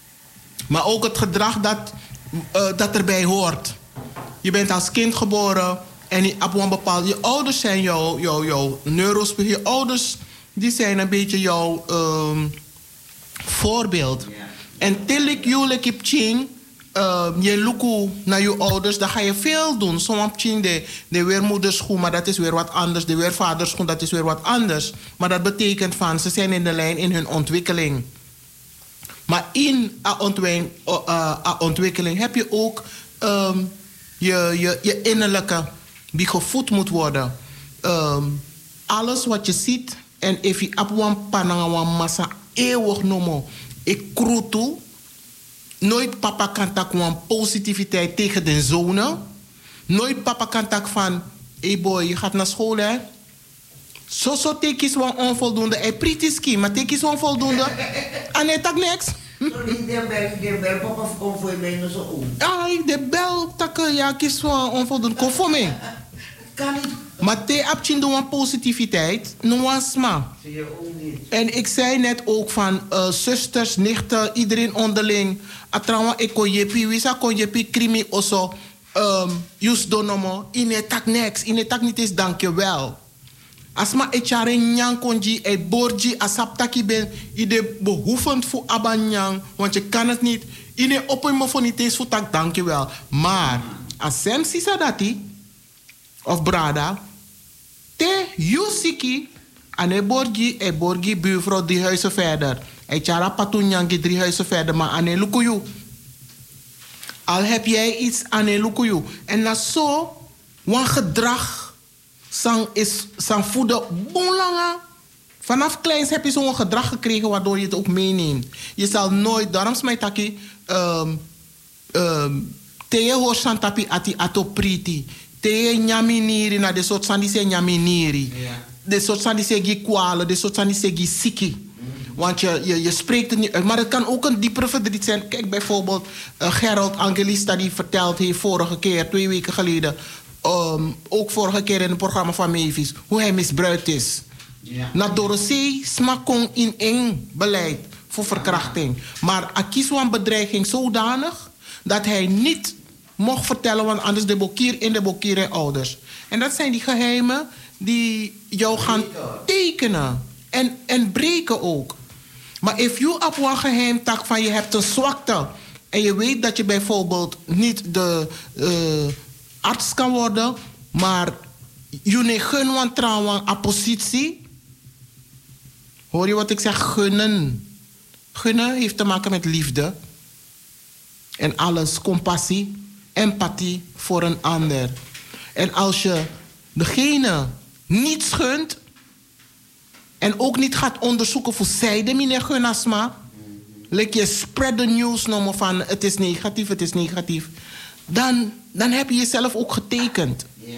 Maar ook het gedrag dat, uh, dat erbij hoort. Je bent als kind geboren en je, op een bepaald, je ouders zijn jouw jou, jou, neurospier. Je ouders die zijn een beetje jouw um, voorbeeld. En tilik jullie kip ching, uh, je luku naar je ouders, dan ga je veel doen. Soms de, de weer moederschoen, maar dat is weer wat anders. De weer vaderschoen, dat is weer wat anders. Maar dat betekent van, ze zijn in de lijn in hun ontwikkeling. Maar in een ontwikkeling, uh, ontwikkeling heb je ook um, je, je, je innerlijke, die gevoed moet worden. Um, alles wat je ziet, en if je op een pananga massa eeuwig noemen, ik kroet toe. Nooit papa kan tak van positiviteit tegen de zone. Nooit papa kan tak van, hé hey boy, je gaat naar school hè. Zo zo tekens van onvoldoende. Hij pritiski, maar tekens onvoldoende. En hij tak niks. Sorry, de bel, de bel, papa kom voor mij nog zo om. Ah, de bel takken, ja, kies van onvoldoende. Kom voor mij. Kan niet. Maar te abtje doen positiviteit, nuansma. Zie je ook niet. En ik zei net ook van uh, zusters, nichten, iedereen onderling. Atrouwa ik kon jepi, wisa kon jepi krimi oso. Um, Jus donomo, ine tak niks, ine tak niet eens dankjewel. Asma echare nyang konji, e borji, asaptaki ben, ide behoefend voor abanyang, want je kan het niet. Ine open me voor niet eens voor tak dankjewel. Maar, als sem sisa dati, of brada, te yusiki, ane borgi, e borgi buurvrouw drie huizen verder. E chara patunyangi drie huizen verder, maar ane lukuyu. Al heb jij iets, ane lukuyu. En dat zo, wan gedrag, sang is, sang voeden, bonlanga. Vanaf kleins heb je zo'n gedrag gekregen waardoor je het ook meeneemt. Je zal nooit, daarom smijt taki, um, um, te je hoor santapi ati ato priti. Te nyaminiri na de soort van die se nyaminiri. De soort van die se gi kwalen, de soort van die se gi siki. Want je, je, je spreekt het niet uit. Maar het kan ook een diepere verdriet zijn. Kijk bijvoorbeeld uh, Gerald Angelista die verteld heeft vorige keer, twee weken geleden. Um, ook vorige keer in het programma van Mavis. Hoe hij misbruikt is. Ja. Na Dorosee smakong in eng beleid voor verkrachting. Maar Akies een bedreiging zodanig dat hij niet mocht vertellen, want anders de bokier in de bokier en ouders. En dat zijn die geheimen die jou gaan tekenen. En, en breken ook. Maar if you op een geheim tak van je hebt een zwakte en je weet dat je bijvoorbeeld niet de uh, arts kan worden, maar je ne gun wan trouwen a positie. Hoor je wat ik zeg? Gunnen. Gunnen heeft te maken met liefde. En alles, compassie, empathie voor een ander. En als je degene niet gunt en ook niet gaat onderzoeken voor zijde meneer Gunnasma, like je spread the news noemen van het is negatief, het is negatief, dan, dan heb je jezelf ook getekend. Yeah.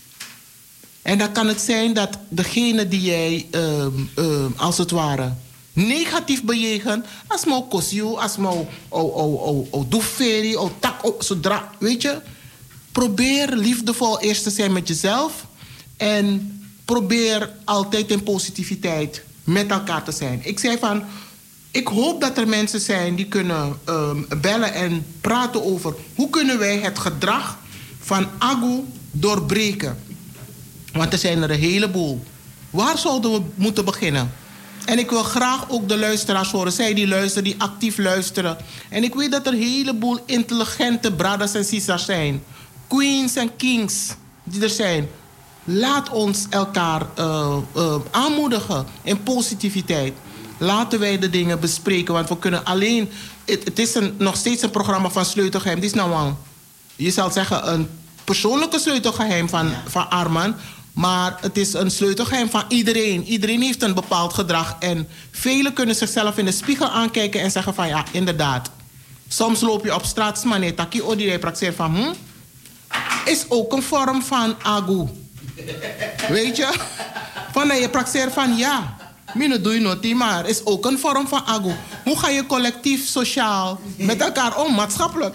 En dan kan het zijn dat degene die jij um, um, als het ware negatief bejegent, als mo kosju, als mo doeferi, o tak, zodra, weet je, probeer liefdevol eerst te zijn met jezelf en probeer altijd in positiviteit met elkaar te zijn. Ik zei van, ik hoop dat er mensen zijn die kunnen um, bellen en praten over hoe kunnen wij het gedrag van Agu doorbreken. Want er zijn er een heleboel. Waar zouden we moeten beginnen? En ik wil graag ook de luisteraars horen. Zij die luisteren, die actief luisteren. En ik weet dat er een heleboel intelligente brothers en sisters zijn. Queens en kings die er zijn. Laat ons elkaar uh, uh, aanmoedigen in positiviteit. Laten wij de dingen bespreken. Want we kunnen alleen... Het, het is een, nog steeds een programma van sleutelgeheim. Dit is nou een, je zal zeggen, een persoonlijke sleutelgeheim van, van Arman. Maar het is een sleutelgeheim van iedereen. Iedereen heeft een bepaald gedrag. En velen kunnen zichzelf in de spiegel aankijken en zeggen van ja, inderdaad. Soms loop je op straat, maar nee, taki odi praxeer van hm? Is ook een vorm van agu. Weet je? Van nee, je praxeer van ja. Mine doe je nooit, maar is ook een vorm van agu. Hoe ga je collectief, sociaal met elkaar om, maatschappelijk?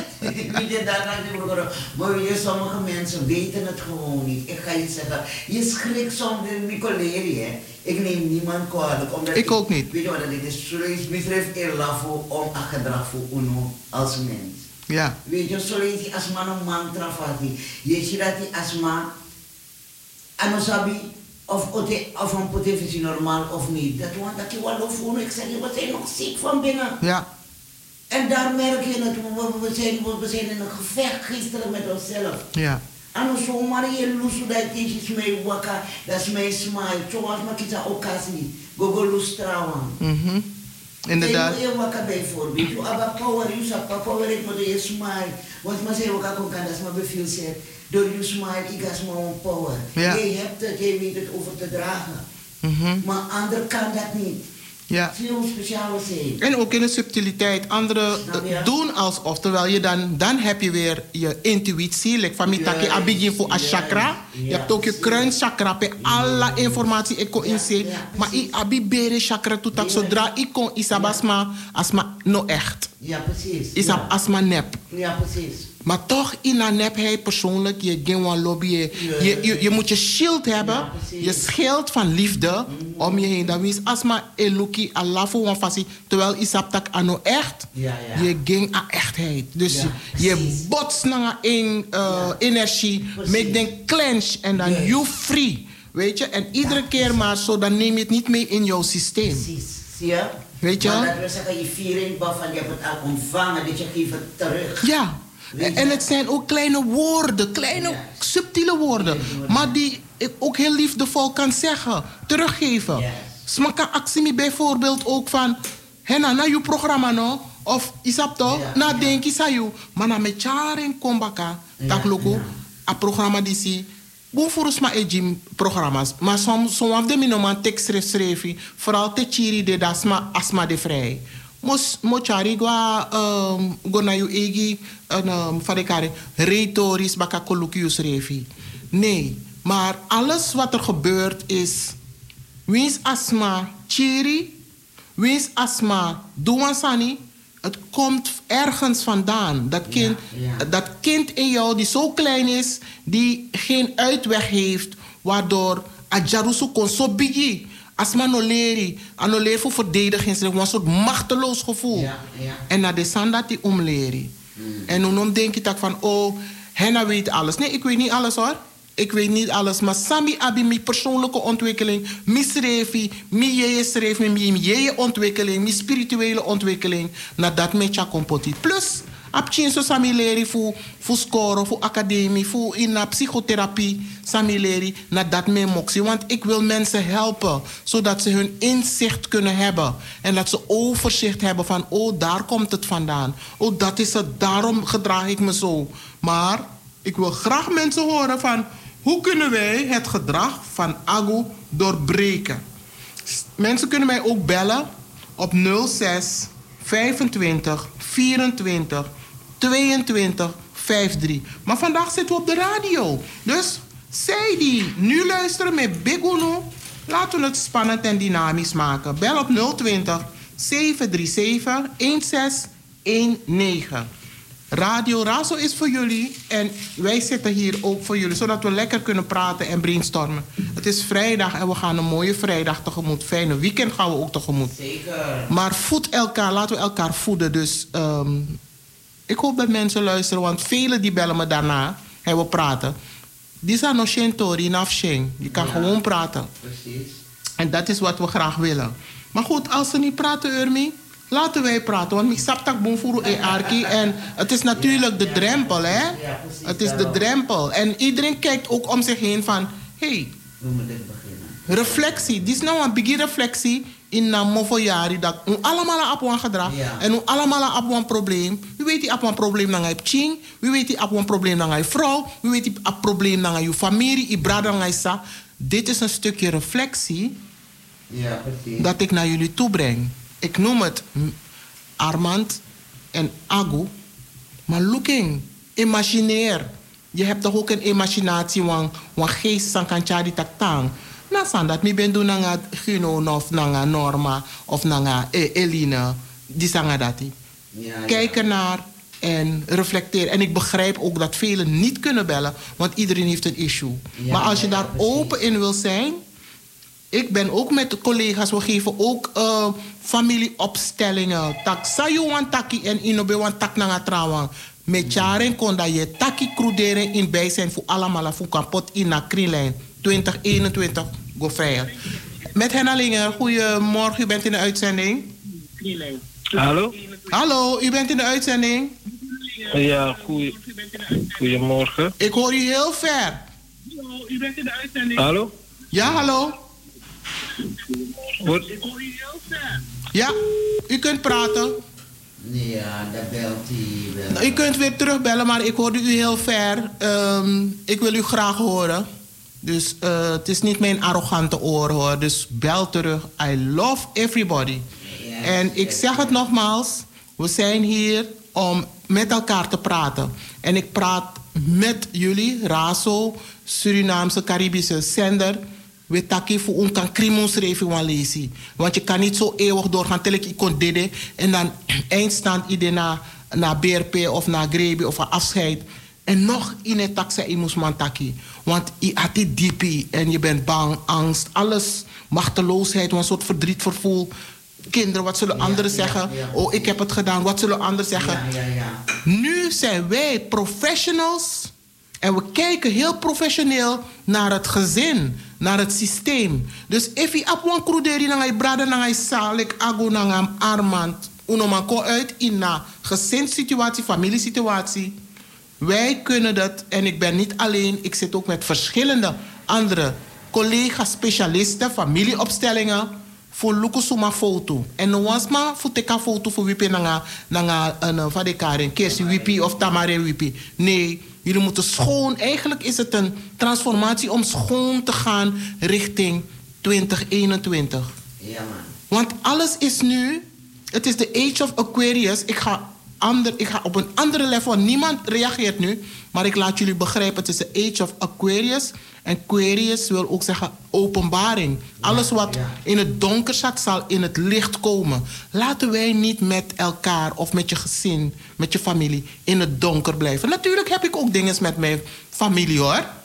Maar je, sommige mensen weten het gewoon niet. Ik ga je zeggen, je schrikt soms in Nicoleri, hè. Ik neem niemand kwalijk. Omdat ik ook niet. Weet je wat het is? Zoals betreft Erlafo om een gedrag voor UNO als mens. Ja. Weet je, zoals als man een mantra vati. Je ziet dat die asma, anosabi, Of, of een potentie normaal of niet. Dat want dat je wel of ik zeg, je wat zijn nog ziek van binnen. Ja. En daar merk je het, we, we, zijn, we zijn in een gevecht gisteren met onszelf. Ja. En zomaar je lusu dat is mee waka, dat is mee smile. Zoals maar kita occasie, gogo lustrawan. Mhm. Inderdaad. Je waka bijvoorbeeld, je hebt power, je hebt power, ik moet je smile. Want maar zeggen waka kon kan dat maar beviel zijn. Door je smile, ik ga maar power. Ja. Je hebt het, je weet het over te dragen. Mhm. Maar ander kan dat niet. Ja. Veel speciale zijn. En ook in de subtiliteit. Anderen uh, doen alsof, terwijl je dan, dan heb je weer je intuïtie. Like van mitaki abigin voor a chakra. Je hebt ook je kruinchakra. Pe alle informatie ik kon inzien. Maar ik abi bere chakra toetak. Zodra ik kon isabasma asma no echt. Ja, precies. Isab Ja. asma nep. Ja, precies. Maar toch in een nepheid persoonlijk, je geen lobby, je, je, je, je moet je shield hebben, Ja, precies. je schild van liefde om je heen. Dat is asma eluki alafu wanfasi, terwijl isaptak ano echt, Ja, ja. je ging aan echtheid. Dus Ja, je precies. botst naar een uh, energie, Precies. make den clench en dan Yes. you free. Weet je, en iedere keer maar zo, dan neem je het niet mee in jouw systeem. Precies. Zie je? Weet je? Maar dat wil zeggen, je viering van je hebt het al ontvangen, dus je geeft het terug. Ja, Weet je? en het zijn ook kleine woorden, kleine Ja. subtiele woorden, maar die ik ook heel liefdevol kan zeggen, teruggeven. Yes. Smaka actie bijvoorbeeld ook van, henna na je programma no, of isap toch, Ja, na ja. denk je sayu, maar na met jaren kombaka, Ja, tak loko, ja. a programma die si, boe voor ma ejim programma's, maar soms som af de minoman tekst schrijf schrijven, vooral te chiri de dasma asma de vrij. Mos mochari gwa um, go na yu egi um, farekare retorisch baka colloquius refi. Nee, maar alles wat er gebeurt is wins asma chiri, wins asma duansani. Het komt ergens vandaan. Dat kind, Ja, ja. dat kind in jou die zo klein is, die geen uitweg heeft, waardoor ajarusu kon zo bigi. Asma no leri, ano leer voor verdediging, een soort machteloos gevoel. Ja, ja. En na de sanda die omleren. En dan denk je dat van, oh, henna weet alles. Nee, ik weet niet alles hoor. Ik weet niet alles, maar sami abi mi persoonlijke ontwikkeling, mi schreef, mi jeje schreef, mi jeje ontwikkeling, mi spirituele ontwikkeling, na dat met je compotit. Plus, ab chin so sami leri fu fu score, fu academie, fu in na psychotherapie, sami leri, na dat me moxie. Want ik wil mensen helpen, zodat ze hun inzicht kunnen hebben. En dat ze overzicht hebben van, oh, daar komt het vandaan. Oh, dat is het, daarom gedraag ik me zo. Maar ik wil graag mensen horen van, hoe kunnen wij het gedrag van Agu doorbreken? Mensen kunnen mij ook bellen op nul zes vijfentwintig vierentwintig tweeëntwintig vijfentwintig. Maar vandaag zitten we op de radio. Dus zij die nu luisteren met Big Uno, laten we het spannend en dynamisch maken. Bel op nul twintig zeven drie zeven een zes een negen. Radio Razo is voor jullie en wij zitten hier ook voor jullie, zodat we lekker kunnen praten en brainstormen. Het is vrijdag en we gaan een mooie vrijdag tegemoet. Fijne weekend gaan we ook tegemoet. Zeker. Maar voed elkaar, laten we elkaar voeden. Dus um, ik hoop dat mensen luisteren, want velen die bellen me daarna en we praten. Die zijn nog geen tori, nafsheng. Je kan Ja. gewoon praten. Precies. En dat is wat we graag willen. Maar goed, als ze niet praten, Urmi, laten wij praten. Want ik snap dat bonfuru e arki. En het is natuurlijk de drempel, hè? Ja, precies, Het is de daarom. drempel. En iedereen kijkt ook om zich heen van, hé, hey, We moeten beginnen. reflectie. Dit is nou een biggie reflectie in een mofojari dat we allemaal op een gedrag Ja. en we allemaal op een probleem. Wie weet die op een probleem dan je ching, wie weet die op een probleem dan je vrouw, wie weet die op een probleem dan je familie, je brada dan je sa. Dit is een stukje reflectie Ja, precies. dat ik naar jullie toe breng. Ik noem het mm, Armand en Agu, maar looking, imagineer. Je hebt toch ook een imaginatie, want geest san kan chadi tak tang. Na san dat mi ben doen nanga Gino of nanga Norma of nanga eh, Eline, die sanga dati. Ja, Kijk ernaar en reflecteer. En ik begrijp ook dat velen niet kunnen bellen, want iedereen heeft een issue. Ja, maar als je ja, daar precies. open in wil zijn, ik ben ook met de collega's, we geven ook uh, familieopstellingen. Tak sayuan taki en inobewan tak nanga trawan. Met jaren kon dat je taki kruderen in bij zijn voor allemaal voor kapot in na krinlijn twintig eenentwintig go vrij. Met Henna Linger, goedemorgen, u bent in de uitzending. Krinlijn. Hallo? Hallo, u bent in de uitzending? Ja, goeie, goedemorgen. Ik hoor u heel ver. Hallo, u bent in de uitzending. Hallo? Ja, hallo? Wat? Ik hoor u heel ver. Ja, u kunt praten. Ja, dat belt hij wel. U kunt weer terugbellen, maar ik hoorde u heel ver. Um, ik wil u graag horen. Dus uh, het is niet mijn arrogante oor hoor. Dus bel terug. I love everybody. Ja, en ik zeg het nogmaals. We zijn hier om met elkaar te praten. En ik praat met jullie, Razo, Surinaamse Caribische zender. We taki voor ons kan krimons reven lezen. Want je kan niet zo eeuwig doorgaan. Tel ik kon dit en dan eindstand iedereen naar na B R P of naar Grebi of een afscheid. En nog in het taxa in moest man taki. Want je had die diepie en je bent bang, angst, alles, machteloosheid, een soort verdriet, vervoel. Kinderen, wat zullen ja, anderen ja, zeggen? Ja. Oh, ik heb het gedaan, wat zullen anderen zeggen? Ja, ja, ja. Nu zijn wij professionals en we kijken heel professioneel naar het gezin, naar het systeem. Dus if je op een kroederi naar je brader, naar je salik, ago, naar je armand, unoman ko uit in een gezinssituatie, familiesituatie. Wij kunnen dat en ik ben niet alleen, ik zit ook met verschillende andere collega's, specialisten, familieopstellingen voor Lukusuma foto. En no was maar voor teka foto voor wipi nanga nanga een vadekaren, kersi wipi of tamare wipi. Nee, jullie moeten schoon. Eigenlijk is het een transformatie om schoon te gaan richting twintig eenentwintig. Ja man. Want alles is nu, het is de age of Aquarius. Ik ga Ander, ik ga op een andere level. Niemand reageert nu. Maar ik laat jullie begrijpen. Het is de age of Aquarius. En Aquarius wil ook zeggen openbaring. Ja, alles wat ja. in het donker zat, zal in het licht komen. Laten wij niet met elkaar of met je gezin, met je familie in het donker blijven. Natuurlijk heb ik ook dingen met mijn familie hoor. Ja.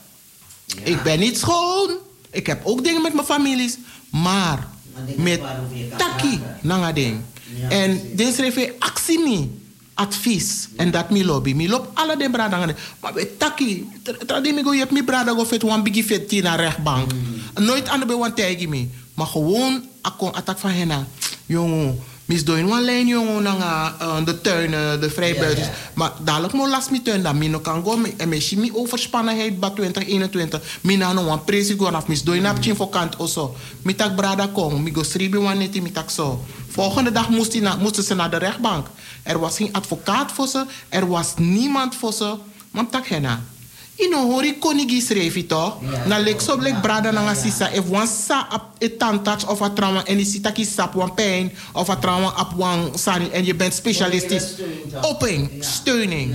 Ik ben niet schoon. Ik heb ook dingen met mijn families. Maar, maar met taki, nanga ding. Ja, en dit schreef je actie niet. Advies en dat mi lobby. Mi lob alle de brada. Maar we taki. Tradi mi go je hebt mi brada go vet wan bigi vet tina rechtbank. Mm. Nooit aan de bewan tegen me. Maar gewoon akon attack van henna. Jongen, mis doin wan lijn jongen nanga uh, de tuinen, de vrijbuiters. Ja, ja. Maar dadelijk mo last mi tuin dan mi no kan go en me mi overspannenheid ba twintig eenentwintig. Mi na no wan presi go af mis doin op chin vakant oso. Mi tak brada kom, mi go sribi wan neti mi tak zo. Volgende dag moest na, moesten ze naar de rechtbank. Er was geen advocaat voor ze. Er was niemand voor ze. Maar tak henna. Ino hori konigi schreef toch? Na lek so lek brada na sisa. If one sa op een tandtouch of een trauma en je ziet dat je sap one pijn of een trauma op one sani en je bent specialistisch. Open, steuning.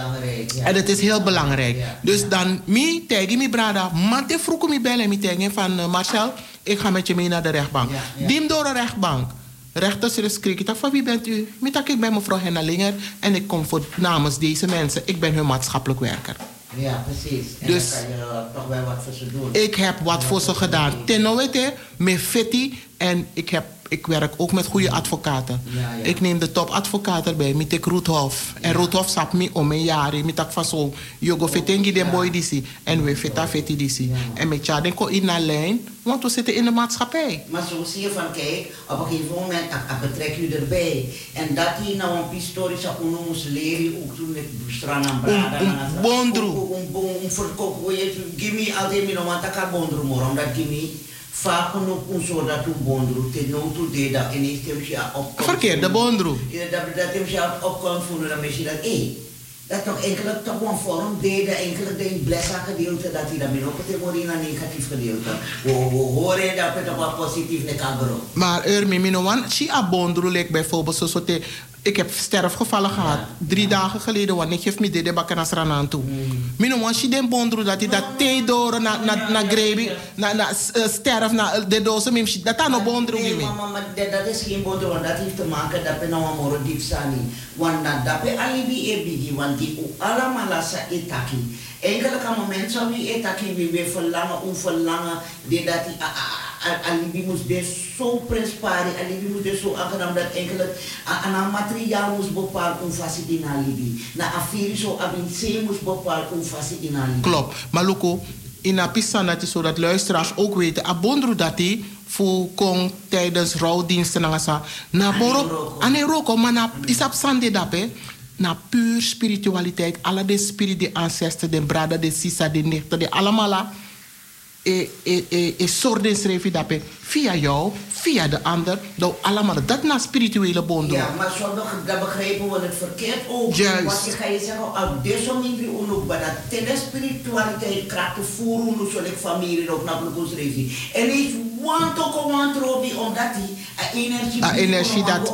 En het is heel belangrijk. Dus dan mi tegen mi brada. Mate vroeg mi bellen mi tegen van uh, Marcel. Ik ga met je mee naar de rechtbank. Dim door de rechtbank. Rechters is kritiek. Van wie bent u? Ik ben mevrouw Henna Linger en ik kom voor namens deze mensen. Ik ben hun maatschappelijk werker. Ja, precies. En dus dan kan je uh, toch wel wat voor ze doen. Ik heb wat ja, voor ze gedaan. Ten nooit met Fetty. En ik, heb, ik werk ook met goede advocaten. Ja, ja. Ik neem de topadvocaat erbij. Met ik Roethof. Ja. En Roethof sap me om een jaar. Met ik van zo. Jogo fetengi den boy disi. En we feta feti disi. Ja. En met ja, denk ik in een lijn. Want we zitten in de maatschappij. Maar zo zie je van, kijk, op een gegeven moment betrek je erbij. En dat hij nou een historische onnoemers leren, ook toen met Strana en Brada. Een bondro. Een verkoop, give me altijd meer, want ik ga bondro more, omdat give me vaak genoeg een soort dat een bondro, ten nood toe dat en ik heb je opkomt. Verkeerd, de bondro. Dat heb je opkomt voelen, dan is je dat, hé. Dat toch enkele toch een vorm deden, enkele de blessa gedeelte, dat hij dan ook het wordt in een negatief gedeelte. We horen dat het op een positief ne kan groeien. Maar Urmi, minoan, si abondro lek bijvoorbeeld zo soort. Ik heb sterfgevallen ja, gehad, drie ja. dagen geleden, want ik geef me dit bakken naar Sranaan toe. Minoan, si den bondro dat hij dat thee door naar na, na grebi, naar na, uh, sterf, naar de doos, dat is een bondro. Nee, mama, maar dat is geen bondro, want dat heeft te maken dat we nou een moro diep zijn. Want dat we alibi ebigi, want die allemaal lasa etaki. Enkele moment zou die etaki weer verlangen, onverlangen, dat die alibi moest dus zo prespari, alibi moest dus zo aangenaam dat enkele aan een materiaal moest bepaald om vast in alibi. Na affaire zo abinse moest bepaald om vast in alibi. Klopt, maar Luko, in een pista dat is zodat luisteraars ook weten, abondro dat hij voor kong tijdens rouwdiensten nangasa. Na boro ane roko maar na isap sande dape. Na puur spiritualiteit. Alla de spirit de ancestor, de brada, de sisa, de nichte, de allemaal. E, e, e, e soorten schreef je dat via jou, via de ander, door allemaal dat naar spirituele bonden. Ja, maar zondag, dat begrijpen we het verkeerd ook. Juist. Want je ga je zeggen, al deze manier ook, maar dat de spiritualiteit krijgt te voeren, hoe zal ik familie ook naar de schreef. En is want ook want Robi, omdat die energie. Ah, energie dat.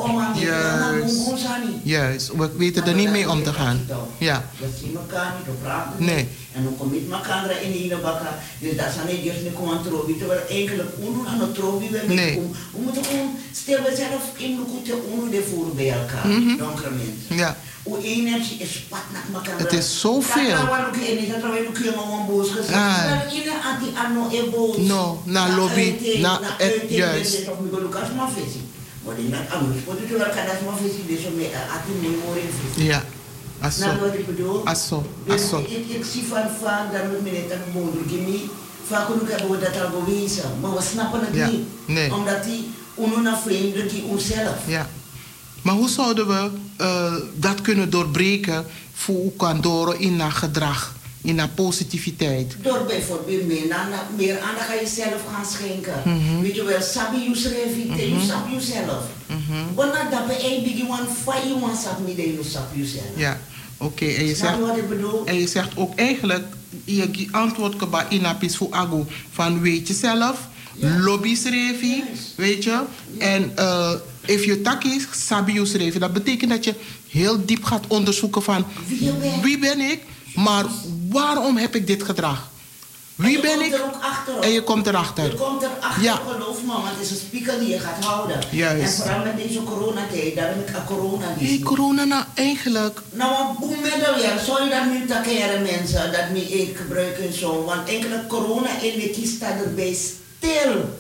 Juist. Juist. We weten er niet mee om te gaan. Ja. We zien elkaar niet, we praten niet. Nee. En dan kom ik elkaar in de bakken. Dus dat zijn niet eerst niet gewoon trobi. Terwijl eigenlijk ondoen aan het trobi we nee. We moeten gewoon stil we zelf in de koete ondoen de voeren bij elkaar. Mm-hmm. Donkere mensen. Ja. Hoe energie is spat naar elkaar. Het is zoveel. Dat kan ook niet. Dat kan ook niet gewoon boos gezegd. Dat is een anti anno e boos. No, na lobby, na het juist. Dat is ook niet gelukkig maar visie. Maar die net anders. Want het is wel kan dat maar visie. Dus om je ati memorie. Ja. Asso. Nou, wat ik bedoel? Asso. Dus Asso. ik, ik zie van vaak dat we meneer dat moeder vaak hebben we dat al bewezen, maar we snappen het ja. niet. Nee. Omdat die onuna vreemden die onszelf. Ja. Maar hoe zouden we uh, dat kunnen doorbreken voor Ukandoro in haar gedrag, in haar positiviteit? Door bijvoorbeeld meer, meer aandacht aan jezelf gaan schenken. Mm-hmm. Weet je wel, sabi je schrijft, je sabi jezelf. Wanneer dat bij een begin van fijn, je sabi je sabi jezelf. Ja. Oké, okay, en, je zegt, en je zegt ook eigenlijk, je antwoord kaba inapis voor ago van weet je zelf, ja. Lobby schrijven, yes. Weet je, ja. En uh, if je takis sabi je schrijven, dat betekent dat je heel diep gaat onderzoeken van wie ben, wie ben ik, maar waarom heb ik dit gedrag? Wie ben ik? En je komt erachter. Je komt erachter, ja. Geloof me, want het is een spiegel die je gaat houden. Juist. En vooral met deze coronatijd, daar heb ik een corona niet. Hey, corona nou eigenlijk. Nou, hoe middel je? Sorry dat nu takeren mensen, dat niet ik gebruiken zo. Want enkele corona in de kies staat erbij stil.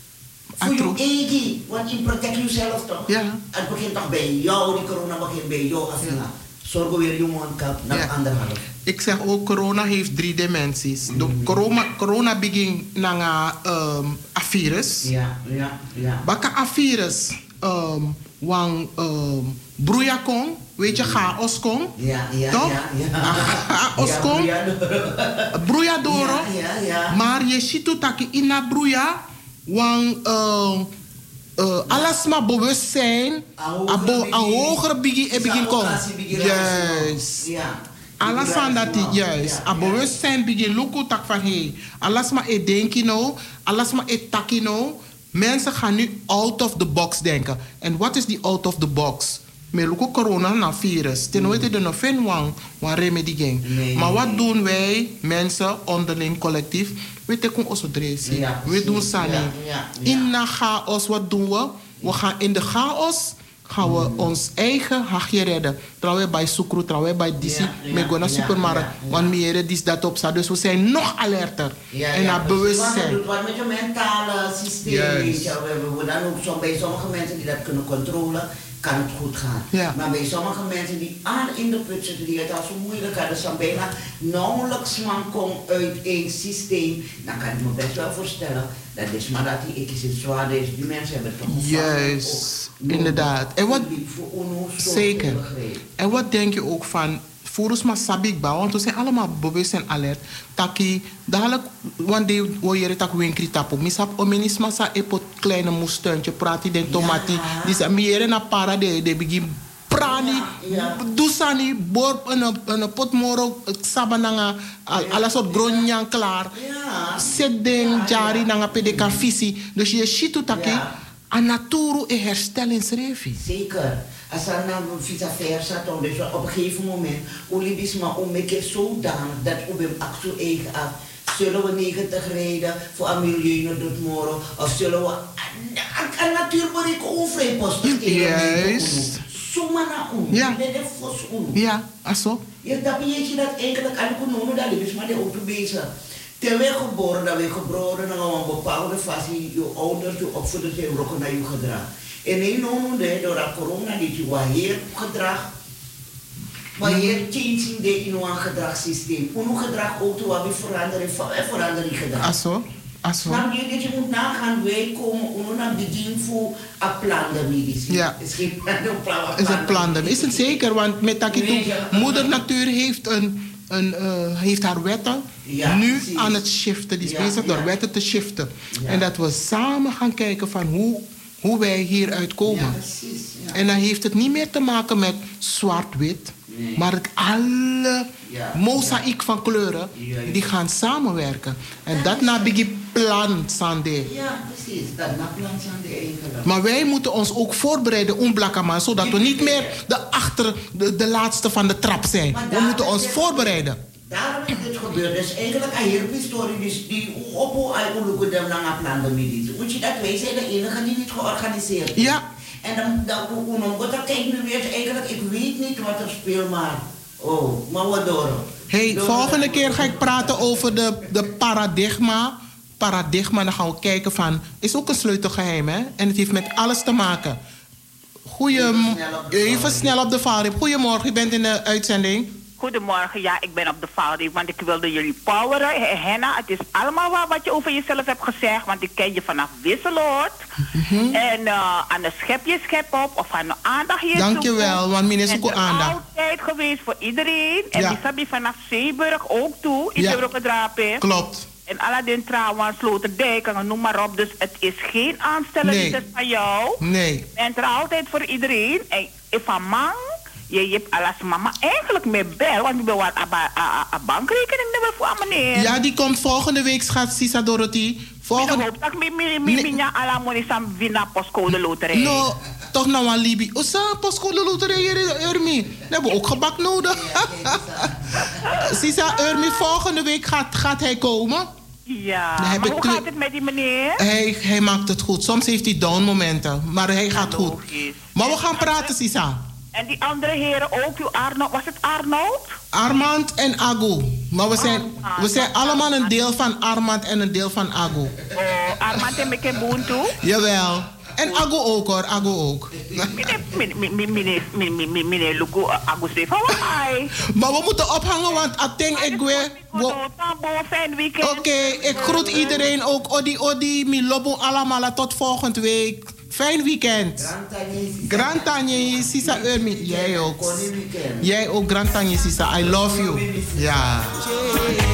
Voor je eigen, want je protect jezelf toch? Ja. Het begint toch bij jou, die corona begint bij jou af. Ja. Zorg weer je mondkap naar ja. anderhalf. Ik zeg ook, corona heeft drie dimensies. De corona, corona begint naar um, een virus. Ja, ja, ja. Baka een virus, um, wang um, broeia kon, weet je, chaos kon. Ja, ja, toch? ja, ja. Chaos kon. Broeia doro. Ja, ja, ja. Maar je ziet ook dat in na broeia, wang uh, uh, alles maar bewustzijn, een hogere begin kon. Juist. Ja. Alles aan dat die juist. A bewustzijn begin lukken tak van hey. Alles maar e denken nou, alles maar e takken nou. Mensen gaan nu out of the box denken. En wat is die out of the box? Me lukken corona na virus. Ten ooit er nog geen wang, wan remedie ging. Nee, maar wat nee. doen wij, mensen, onderling, collectief? We tekenen onze dressie. Ja, we doen sani. Ja, ja, ja. In na chaos, wat doen we? We gaan in de chaos. Gaan we ons eigen hachje redden. Trouwens bij Sukru, trouwens bij Disi, ja, ja, met go naar de supermarkt. Ja, ja. Want meer is dat op staat. Dus we zijn nog alerter. Ja, en naar ja, bewustzijn. Wat, wat met je mentale systeem. Weet je, we, we dan ook zo, bij sommige mensen die dat kunnen controleren, kan het goed gaan. Ja. Maar bij sommige mensen die aan in de put zitten, die het al zo moeilijk hadden, dus dan bijna nauwelijks man komt uit één systeem, dan kan ik me best wel voorstellen. Dat is maar dat die ik is zwaar is. Die mensen hebben toch een juist, inderdaad. En wat, zeker. En wat denk je ook van, volgens mij sabikba, want we zijn allemaal bewust en alert. Taki, dadelijk, wanneer we hier tak winkri tapu, misap omenisma sa epot kleine moestuintje, prati den tomati, ja. Die zijn meer na para de, de begin prani, ja. Dusani, bor een een potmoro, sabananga, alle soort gronjan klaar. Zet den jari nanga pedeka visi. Dus je ziet hoe taki, a naturu e herstellingsrevi. Zeker. Als er nou vice versa, dan dus op een gegeven moment, olibis maar om een keer zodanig dat we hem actie eigen af. Zullen we negentig rijden voor een milieu naar morgen? Of zullen we een natuurbereik overeenposten? Juist. Zomaar naar ons. Ja. Ja, aso. Je dat je dat eigenlijk aan de noemen, dat is maar de auto bezig. Terwijl geboren, dat we geboren, dan gaan we een bepaalde fase, je ouders, je opvoeders, je rokken naar je gedrag. En in noemen door dat corona, dat je wat hier gedrag, maar hier changing de in een gedragssysteem. Hoe gedrag ook, wat we veranderen, veranderen gedrag. Aso. Snap je? Dat je moet nagaan, wij komen onder een bediening voor een plan de medici. Ja. Het is geen plan, een plan. Is een plan. Is het zeker? Want met Takitu, moeder natuur heeft, een, een, uh, heeft haar wetten ja, nu precies. aan het shiften. Die is Ja, bezig ja. door wetten te shiften. Ja. En dat we samen gaan kijken van hoe, hoe wij hieruit komen. Ja, precies. Ja. En dan heeft het niet meer te maken met zwart-wit. Nee. Maar het alle Ja, mozaïek ja. van kleuren, Juist. die gaan samenwerken. En dat na bigi plan Sande. Ja, precies. Dat na plan aan de eigenlijk. Maar wij moeten ons ook voorbereiden om Blakama, zodat we niet meer de, achter, de, de laatste van de trap zijn. Maar We daarom moeten ons is dit- voorbereiden. Daarom is dit gebeurd. Dus eigenlijk een hele historie dus die op hoe hij onderzoekt hem naar een plan de medici. Moet je dat wij zijn de enige die niet georganiseerd is. Ja. En dan, dan hoe wat dat kijk nu weer eigenlijk, ik weet niet wat er speelt, maar oh, maar wat door. Hey, Door- volgende keer ga ik praten over de, de paradigma. Paradigma, dan gaan we kijken van, is ook een sleutelgeheim, hè? En het heeft met alles te maken. Goeie, even snel op de valreep. Goedemorgen, u bent in de uitzending. Goedemorgen, ja, ik ben op de valreep, want ik wilde jullie poweren. He- Henna, het is allemaal waar wat je over jezelf hebt gezegd, want ik ken je vanaf Wisseloord. Mm-hmm. En uh, aan de schep je schep op, of aan de aandacht hier Dankjewel, want meneer En zoekt ook er aandacht. altijd geweest voor iedereen. En Ja. die sabi vanaf Zeeburg ook toe, in Ja. de Rokkedrapen. Klopt. En Aladdin trouwens, Sloterdijk, en noem maar op. Dus het is geen aanstelling Nee. nee. van jou. Nee. Je bent er altijd voor iedereen. En if a man, je hebt alles mama eigenlijk met bel, want je bent wat een bankrekening nemen voor meneer. Ja, die komt volgende week, schat Sisa Dorothy. Volgende... Volgende... Ik hoop dat ik me me alla money sam winna postcode loterij. No, toch nou aan Libi. O, sa, postcode loterij hier, Urmi. We hebben ook gebak nodig. Sisa, Urmi, volgende week gaat, gaat hij komen. Ja, Dan heb maar ik hoe twee- gaat het met die meneer? Hij, hij maakt het goed. Soms heeft hij down momenten, maar hij gaat goed. logisch. Maar we gaan praten, Sisa. En die andere heren ook, uw Arnold, was het Arnold? Armand en Agu. Maar we zijn, we zijn allemaal een deel van Armand en een deel van Agu. Oh, Armand en Meke Boontu? Jawel. En Agu ook hoor, Agu ook. Meneer, meneer, meneer, meneer, meneer Luku, Agus van hij. Maar we moeten ophangen, want Ateng ik weer. Oké, ik groet iedereen ook. Odi, odi, mi lobo allemaal tot volgende week. Fijn weekend. Grand Tanje, Sisa Urmi. Jij ook. Jij ook, Grand Tanje, Sisa. I love you. Ja.